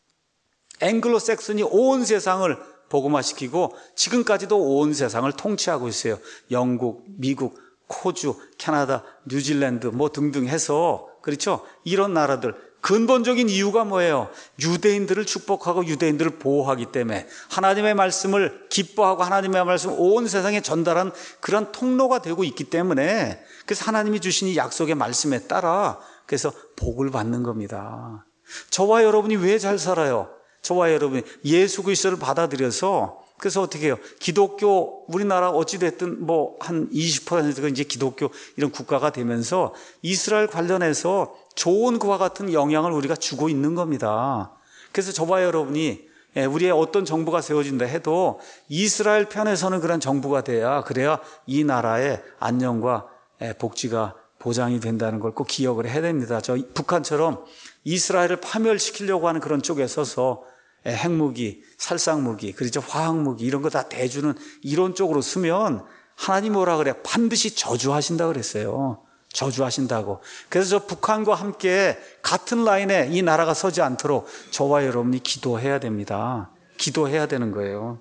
A: 앵글로 섹슨이 온 세상을 복음화시키고 지금까지도 온 세상을 통치하고 있어요. 영국, 미국, 호주, 캐나다, 뉴질랜드 뭐 등등 해서, 그렇죠? 이런 나라들. 근본적인 이유가 뭐예요? 유대인들을 축복하고 유대인들을 보호하기 때문에, 하나님의 말씀을 기뻐하고 하나님의 말씀을 온 세상에 전달한 그런 통로가 되고 있기 때문에, 그래서 하나님이 주신 이 약속의 말씀에 따라 그래서 복을 받는 겁니다. 저와 여러분이 왜 잘 살아요? 저와 여러분이 예수 그리스도를 받아들여서, 그래서 어떻게 해요? 기독교, 우리나라 어찌됐든 뭐 한 이십 퍼센트가 이제 기독교 이런 국가가 되면서 이스라엘 관련해서 좋은 그와 같은 영향을 우리가 주고 있는 겁니다. 그래서 저와 여러분이 우리의 어떤 정부가 세워진다 해도 이스라엘 편에서는 그런 정부가 돼야, 그래야 이 나라의 안녕과 복지가 보장이 된다는 걸 꼭 기억을 해야 됩니다. 저 북한처럼 이스라엘을 파멸시키려고 하는 그런 쪽에 서서 핵무기, 살상무기, 그렇죠, 화학무기 이런 거 다 대주는 이런 쪽으로 쓰면 하나님 뭐라 그래? 반드시 저주하신다 그랬어요. 저주하신다고. 그래서 저 북한과 함께 같은 라인에 이 나라가 서지 않도록 저와 여러분이 기도해야 됩니다. 기도해야 되는 거예요.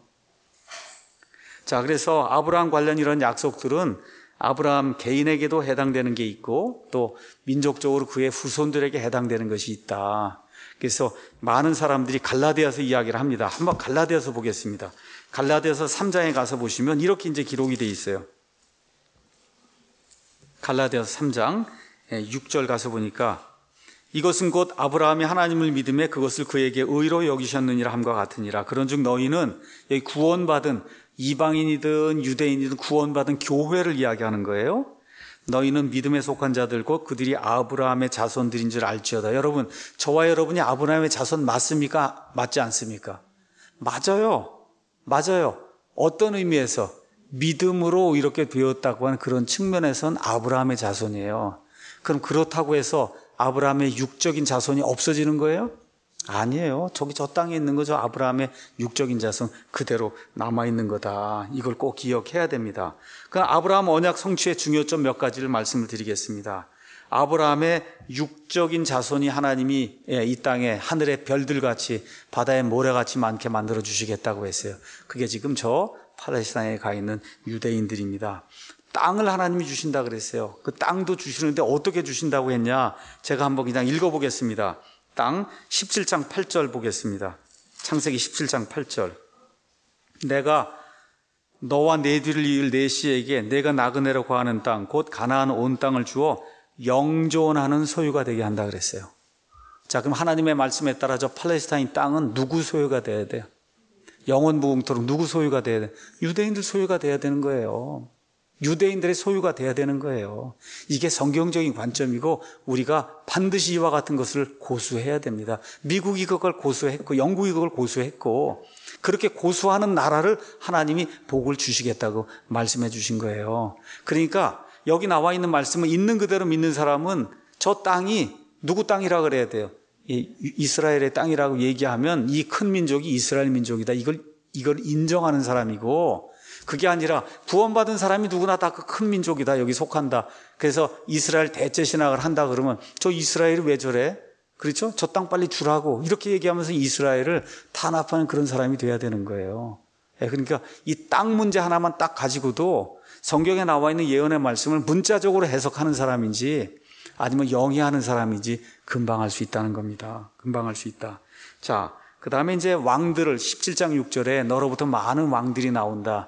A: 자, 그래서 아브라함 관련 이런 약속들은 아브라함 개인에게도 해당되는 게 있고 또 민족적으로 그의 후손들에게 해당되는 것이 있다. 그래서 많은 사람들이 갈라디아서 이야기를 합니다. 한번 갈라디아서 보겠습니다. 갈라디아서 삼 장에 가서 보시면 이렇게 이제 기록이 되어 있어요. 갈라디아서 삼 장 육 절 가서 보니까 이것은 곧 아브라함이 하나님을 믿음에 그것을 그에게 의로 여기셨느니라 함과 같으니라. 그런즉 너희는 여기 구원받은 이방인이든 유대인이든 구원받은 교회를 이야기하는 거예요. 너희는 믿음에 속한 자들고 그들이 아브라함의 자손들인 줄 알지어다. 여러분, 저와 여러분이 아브라함의 자손 맞습니까? 맞지 않습니까? 맞아요. 맞아요. 어떤 의미에서? 믿음으로 이렇게 되었다고 하는 그런 측면에서는 아브라함의 자손이에요. 그럼 그렇다고 해서 아브라함의 육적인 자손이 없어지는 거예요? 아니에요. 저기 저 땅에 있는 거죠. 아브라함의 육적인 자손 그대로 남아있는 거다. 이걸 꼭 기억해야 됩니다. 그럼 아브라함 언약 성취의 중요점 몇 가지를 말씀을 드리겠습니다. 아브라함의 육적인 자손이 하나님이 이 땅에 하늘의 별들같이 바다의 모래같이 많게 만들어 주시겠다고 했어요. 그게 지금 저 팔레스타인에 가 있는 유대인들입니다. 땅을 하나님이 주신다 그랬어요. 그 땅도 주시는데 어떻게 주신다고 했냐? 제가 한번 그냥 읽어보겠습니다. 땅 십칠 장 팔 절 보겠습니다. 창세기 십칠 장 팔 절. 내가 너와 내 뒤를 이을 내 씨에게 내가 나그네로 거하는 땅 곧 가나안 온 땅을 주어 영존하는 소유가 되게 한다 그랬어요. 자, 그럼 하나님의 말씀에 따라 저 팔레스타인 땅은 누구 소유가 돼야 돼요? 영원 무궁토록 누구 소유가 돼야 돼요? 유대인들 소유가 돼야 되는 거예요. 유대인들의 소유가 돼야 되는 거예요. 이게 성경적인 관점이고 우리가 반드시 이와 같은 것을 고수해야 됩니다. 미국이 그걸 고수했고 영국이 그걸 고수했고 그렇게 고수하는 나라를 하나님이 복을 주시겠다고 말씀해 주신 거예요. 그러니까 여기 나와 있는 말씀은 있는 그대로 믿는 사람은 저 땅이 누구 땅이라 그래야 돼요? 이스라엘의 땅이라고 얘기하면 이 큰 민족이 이스라엘 민족이다. 이걸 이걸 인정하는 사람이고 그게 아니라 구원받은 사람이 누구나 다 그 큰 민족이다. 여기 속한다. 그래서 이스라엘 대체 신학을 한다 그러면 저 이스라엘이 왜 저래? 그렇죠? 저 땅 빨리 주라고 이렇게 얘기하면서 이스라엘을 탄압하는 그런 사람이 돼야 되는 거예요. 그러니까 이 땅 문제 하나만 딱 가지고도 성경에 나와 있는 예언의 말씀을 문자적으로 해석하는 사람인지 아니면 영위하는 사람인지 금방 알 수 있다는 겁니다. 금방 알 수 있다. 자, 그 다음에 이제 왕들을 십칠 장 육 절에 너로부터 많은 왕들이 나온다.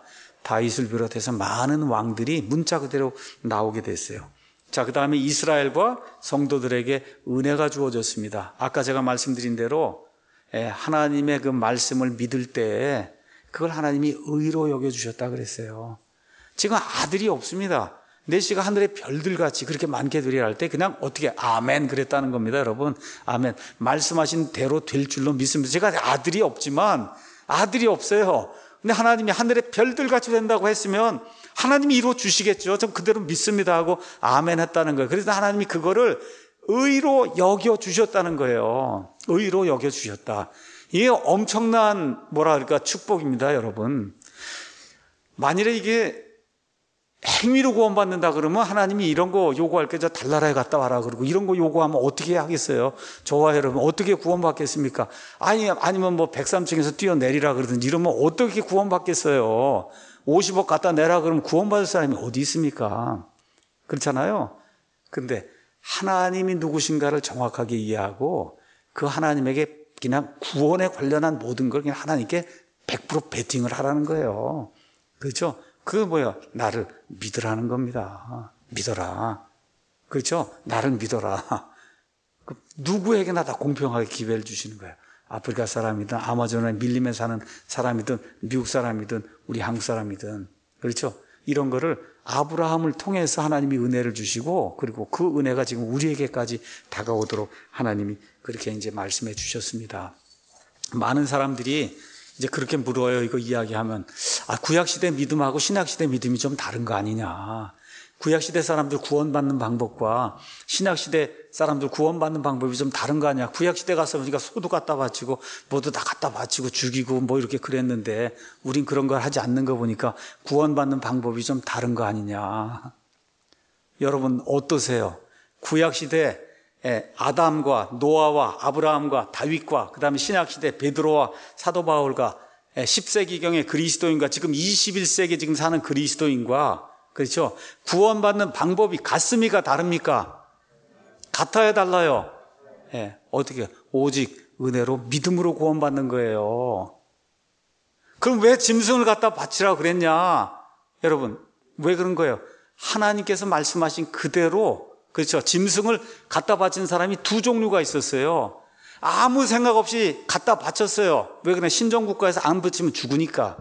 A: 다윗을 비롯해서 많은 왕들이 문자 그대로 나오게 됐어요. 자, 그 다음에 이스라엘과 성도들에게 은혜가 주어졌습니다. 아까 제가 말씀드린 대로 하나님의 그 말씀을 믿을 때 그걸 하나님이 의로 여겨주셨다 그랬어요. 지금 아들이 없습니다. 내 씨가 하늘의 별들같이 그렇게 많게 되리라 할 때 그냥 어떻게 아멘 그랬다는 겁니다. 여러분, 아멘. 말씀하신 대로 될 줄로 믿습니다. 제가 아들이 없지만 아들이 없어요. 근데 하나님이 하늘의 별들같이 된다고 했으면 하나님이 이루어 주시겠죠. 좀 그대로 믿습니다 하고 아멘 했다는 거예요. 그래서 하나님이 그거를 의로 여겨 주셨다는 거예요. 의로 여겨 주셨다. 이게 엄청난 뭐라 그럴까 축복입니다, 여러분. 만일에 이게 행위로 구원받는다 그러면 하나님이 이런 거 요구할 게 저 달나라에 갔다 와라 그러고 이런 거 요구하면 어떻게 하겠어요? 저와 여러분 어떻게 구원받겠습니까? 아니, 아니면 뭐 백삼층에서 뛰어내리라 그러든지 이러면 어떻게 구원받겠어요? 오십억 갖다 내라 그러면 구원받을 사람이 어디 있습니까? 그렇잖아요. 근데 하나님이 누구신가를 정확하게 이해하고 그 하나님에게 그냥 구원에 관련한 모든 걸 그냥 하나님께 백 퍼센트 베팅을 하라는 거예요. 그렇죠? 그게 뭐야? 나를 믿으라는 겁니다. 믿어라. 그렇죠? 나를 믿어라. 누구에게나 다 공평하게 기회를 주시는 거예요. 아프리카 사람이든 아마존에 밀림에 사는 사람이든 미국 사람이든 우리 한국 사람이든 그렇죠? 이런 거를 아브라함을 통해서 하나님이 은혜를 주시고 그리고 그 은혜가 지금 우리에게까지 다가오도록 하나님이 그렇게 이제 말씀해 주셨습니다. 많은 사람들이 이제 그렇게 물어요. 이거 이야기하면 아, 구약시대 믿음하고 신약시대 믿음이 좀 다른 거 아니냐. 구약시대 사람들 구원받는 방법과 신약시대 사람들 구원받는 방법이 좀 다른 거 아니야. 구약시대 가서 우리가 소도 갖다 바치고 모두 다 갖다 바치고 죽이고 뭐 이렇게 그랬는데 우린 그런 걸 하지 않는 거 보니까 구원받는 방법이 좀 다른 거 아니냐. 여러분 어떠세요? 구약시대 아담과 노아와 아브라함과 다윗과 그 다음에 신약시대 베드로와 사도 바울과 십 세기경의 그리스도인과 지금 이십일 세기 지금 사는 그리스도인과 그렇죠? 구원받는 방법이 같습니까? 다릅니까? 같아요? 달라요? 예, 어떻게? 오직 은혜로 믿음으로 구원받는 거예요. 그럼 왜 짐승을 갖다 바치라고 그랬냐? 여러분, 왜 그런 거예요? 하나님께서 말씀하신 그대로 그렇죠. 짐승을 갖다 바친 사람이 두 종류가 있었어요. 아무 생각 없이 갖다 바쳤어요. 왜 그래? 신정국가에서 안 바치면 죽으니까.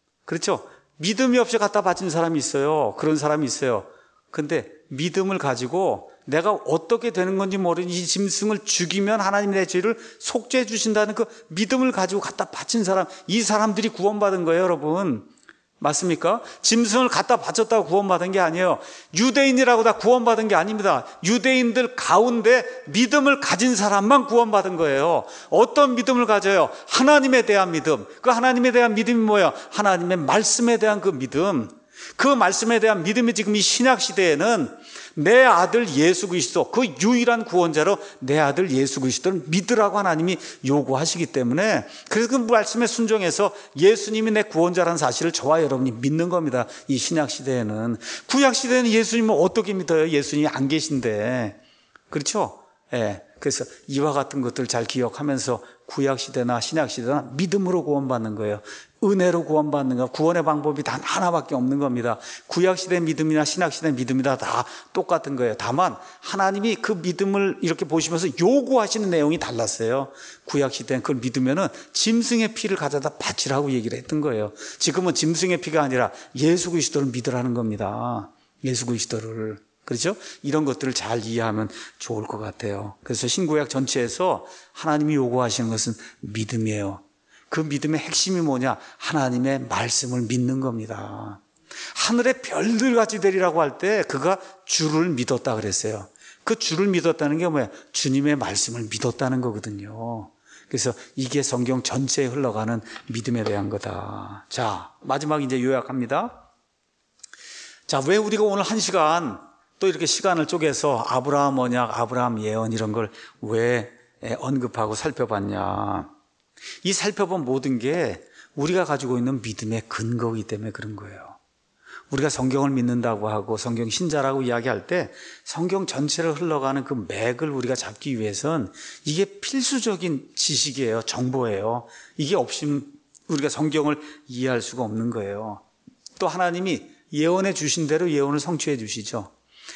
A: 그렇죠. 믿음이 없이 갖다 바친 사람이 있어요. 그런 사람이 있어요. 근데 믿음을 가지고 내가 어떻게 되는 건지 모르는 이 짐승을 죽이면 하나님이 내 죄를 속죄해 주신다는 그 믿음을 가지고 갖다 바친 사람, 이 사람들이 구원받은 거예요, 여러분. 맞습니까? 짐승을 갖다 바쳤다고 구원받은 게 아니에요. 유대인이라고 다 구원받은 게 아닙니다. 유대인들 가운데 믿음을 가진 사람만 구원받은 거예요. 어떤 믿음을 가져요? 하나님에 대한 믿음. 그 하나님에 대한 믿음이 뭐예요? 하나님의 말씀에 대한 그 믿음. 그 말씀에 대한 믿음이 지금 이 신약 시대에는 내 아들 예수 그리스도, 그 유일한 구원자로 내 아들 예수 그리스도를 믿으라고 하나님이 요구하시기 때문에 그래서 그 말씀에 순종해서 예수님이 내 구원자라는 사실을 저와 여러분이 믿는 겁니다. 이 신약 시대에는. 구약 시대에는 예수님을 어떻게 믿어요? 예수님이 안 계신데. 그렇죠? 예. 그래서 이와 같은 것들 잘 기억하면서 구약 시대나 신약 시대나 믿음으로 구원받는 거예요. 은혜로 구원받는 거. 구원의 방법이 단 하나밖에 없는 겁니다. 구약 시대 믿음이나 신약 시대 믿음이나 다 똑같은 거예요. 다만 하나님이 그 믿음을 이렇게 보시면서 요구하시는 내용이 달랐어요. 구약 시대는 그걸 믿으면은 짐승의 피를 가져다 바치라고 얘기를 했던 거예요. 지금은 짐승의 피가 아니라 예수 그리스도를 믿으라는 겁니다. 예수 그리스도를. 그렇죠? 이런 것들을 잘 이해하면 좋을 것 같아요. 그래서 신구약 전체에서 하나님이 요구하시는 것은 믿음이에요. 그 믿음의 핵심이 뭐냐? 하나님의 말씀을 믿는 겁니다. 하늘의 별들같이 되리라고 할 때 그가 주를 믿었다 그랬어요. 그 주를 믿었다는 게 뭐야? 주님의 말씀을 믿었다는 거거든요. 그래서 이게 성경 전체에 흘러가는 믿음에 대한 거다. 자, 마지막 이제 요약합니다. 자, 왜 우리가 오늘 한 시간 또 이렇게 시간을 쪼개서 아브라함 언약, 아브라함 예언 이런 걸 왜 언급하고 살펴봤냐. 이 살펴본 모든 게 우리가 가지고 있는 믿음의 근거이기 때문에 그런 거예요. 우리가 성경을 믿는다고 하고 성경 신자라고 이야기할 때 성경 전체를 흘러가는 그 맥을 우리가 잡기 위해선 이게 필수적인 지식이에요. 정보예요. 이게 없이는 우리가 성경을 이해할 수가 없는 거예요. 또 하나님이 예언해 주신 대로 예언을 성취해 주시죠.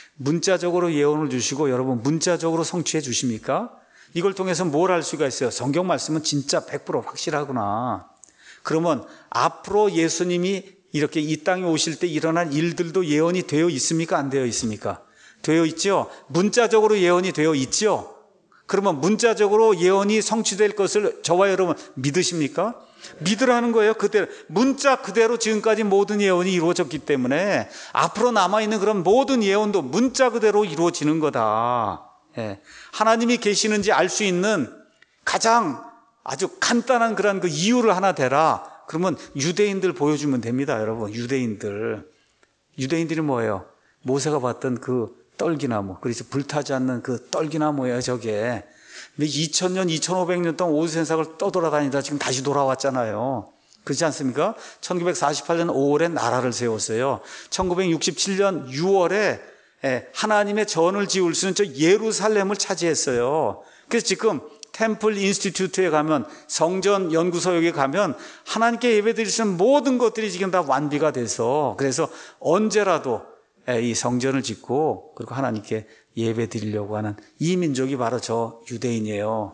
A: 문자적으로 예언을 주시고 여러분 문자적으로 성취해 주십니까? 이걸 통해서 뭘 알 수가 있어요? 성경 말씀은 진짜 백 퍼센트 확실하구나. 그러면 앞으로 예수님이 이렇게 이 땅에 오실 때 일어날 일들도 예언이 되어 있습니까? 안 되어 있습니까? 되어 있죠. 문자적으로 예언이 되어 있죠. 그러면 문자적으로 예언이 성취될 것을 저와 여러분 믿으십니까? 믿으라는 거예요. 그대로 문자 그대로 지금까지 모든 예언이 이루어졌기 때문에 앞으로 남아있는 그런 모든 예언도 문자 그대로 이루어지는 거다. 예. 하나님이 계시는지 알 수 있는 가장 아주 간단한 그런 그 이유를 하나 대라. 그러면 유대인들 보여주면 됩니다, 여러분. 유대인들. 유대인들이 뭐예요? 모세가 봤던 그 떨기나무, 그래서 불타지 않는 그 떨기나무예요, 저게. 근데 이천 년, 이천오백 년 동안 온 세상을 떠돌아다니다 지금 다시 돌아왔잖아요. 그렇지 않습니까? 천구백사십팔 년 오월에 나라를 세웠어요. 천구백육십칠 년 유월에 하나님의 전을 지을 수 있는 저 예루살렘을 차지했어요. 그래서 지금 템플 인스티튜트에 가면, 성전 연구소 여기 가면 하나님께 예배드릴 수 있는 모든 것들이 지금 다 완비가 돼서, 그래서 언제라도 이 성전을 짓고 그리고 하나님께 예배 드리려고 하는 이 민족이 바로 저 유대인이에요.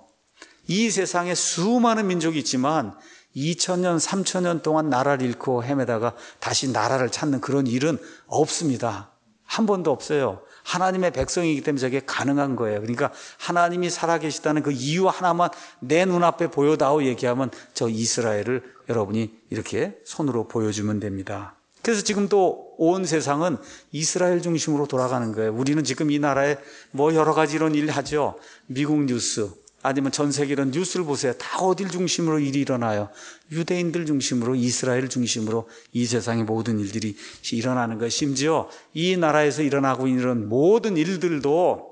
A: 이 세상에 수많은 민족이 있지만 이천 년, 삼천 년 동안 나라를 잃고 헤매다가 다시 나라를 찾는 그런 일은 없습니다. 한 번도 없어요. 하나님의 백성이기 때문에 저게 가능한 거예요. 그러니까 하나님이 살아계시다는 그 이유 하나만 내 눈앞에 보여다오 얘기하면 저 이스라엘을 여러분이 이렇게 손으로 보여주면 됩니다. 그래서 지금도 온 세상은 이스라엘 중심으로 돌아가는 거예요. 우리는 지금 이 나라에 뭐 여러 가지 이런 일 하죠. 미국 뉴스, 아니면 전 세계 이런 뉴스를 보세요. 다 어딜 중심으로 일이 일어나요? 유대인들 중심으로, 이스라엘 중심으로 이 세상의 모든 일들이 일어나는 거예요. 심지어 이 나라에서 일어나고 있는 이런 모든 일들도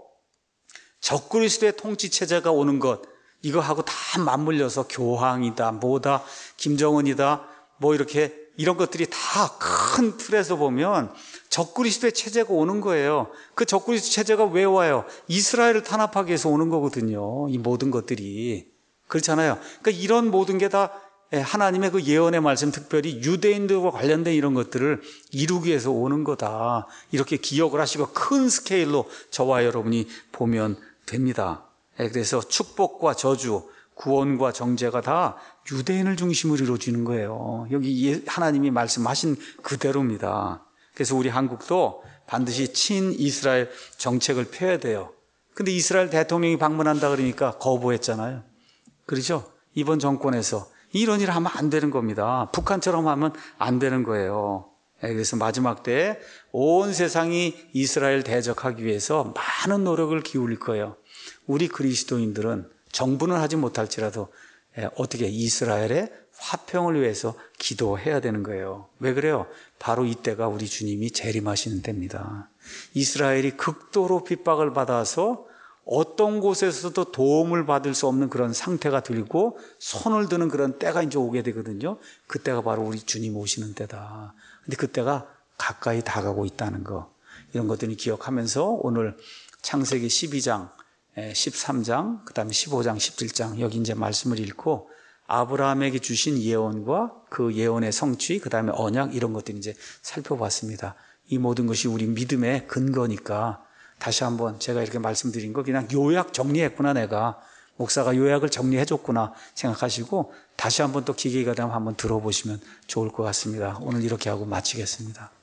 A: 적그리스도의 통치 체제가 오는 것, 이거하고 다 맞물려서 교황이다, 뭐다, 김정은이다, 뭐 이렇게 이런 것들이 다 큰 틀에서 보면 적그리스도의 체제가 오는 거예요. 그 적그리스도 체제가 왜 와요? 이스라엘을 탄압하기 위해서 오는 거거든요. 이 모든 것들이. 그렇잖아요. 그러니까 이런 모든 게 다 하나님의 그 예언의 말씀, 특별히 유대인들과 관련된 이런 것들을 이루기 위해서 오는 거다. 이렇게 기억을 하시고 큰 스케일로 저와 여러분이 보면 됩니다. 그래서 축복과 저주, 구원과 정죄가 다 유대인을 중심으로 이루어지는 거예요. 여기 하나님이 말씀하신 그대로입니다. 그래서 우리 한국도 반드시 친이스라엘 정책을 펴야 돼요. 근데 이스라엘 대통령이 방문한다 그러니까 거부했잖아요. 그렇죠? 이번 정권에서 이런 일을 하면 안 되는 겁니다. 북한처럼 하면 안 되는 거예요. 그래서 마지막 때에 온 세상이 이스라엘 대적하기 위해서 많은 노력을 기울일 거예요. 우리 그리스도인들은 정부는 하지 못할지라도 어떻게 이스라엘의 화평을 위해서 기도해야 되는 거예요. 왜 그래요? 바로 이때가 우리 주님이 재림하시는 때입니다. 이스라엘이 극도로 핍박을 받아서 어떤 곳에서도 도움을 받을 수 없는 그런 상태가 들고 손을 드는 그런 때가 이제 오게 되거든요. 그때가 바로 우리 주님 오시는 때다. 근데 그때가 가까이 다가오고 있다는 거, 이런 것들을 기억하면서 오늘 창세기 십이 장, 십삼 장, 그 다음에 십오 장, 십칠 장 여기 이제 말씀을 읽고 아브라함에게 주신 예언과 그 예언의 성취, 그 다음에 언약, 이런 것들 이제 살펴봤습니다. 이 모든 것이 우리 믿음의 근거니까 다시 한번 제가 이렇게 말씀드린 거 그냥 요약 정리했구나, 내가 목사가 요약을 정리해줬구나 생각하시고 다시 한번 또 기회가 되면 한번 들어보시면 좋을 것 같습니다. 오늘 이렇게 하고 마치겠습니다.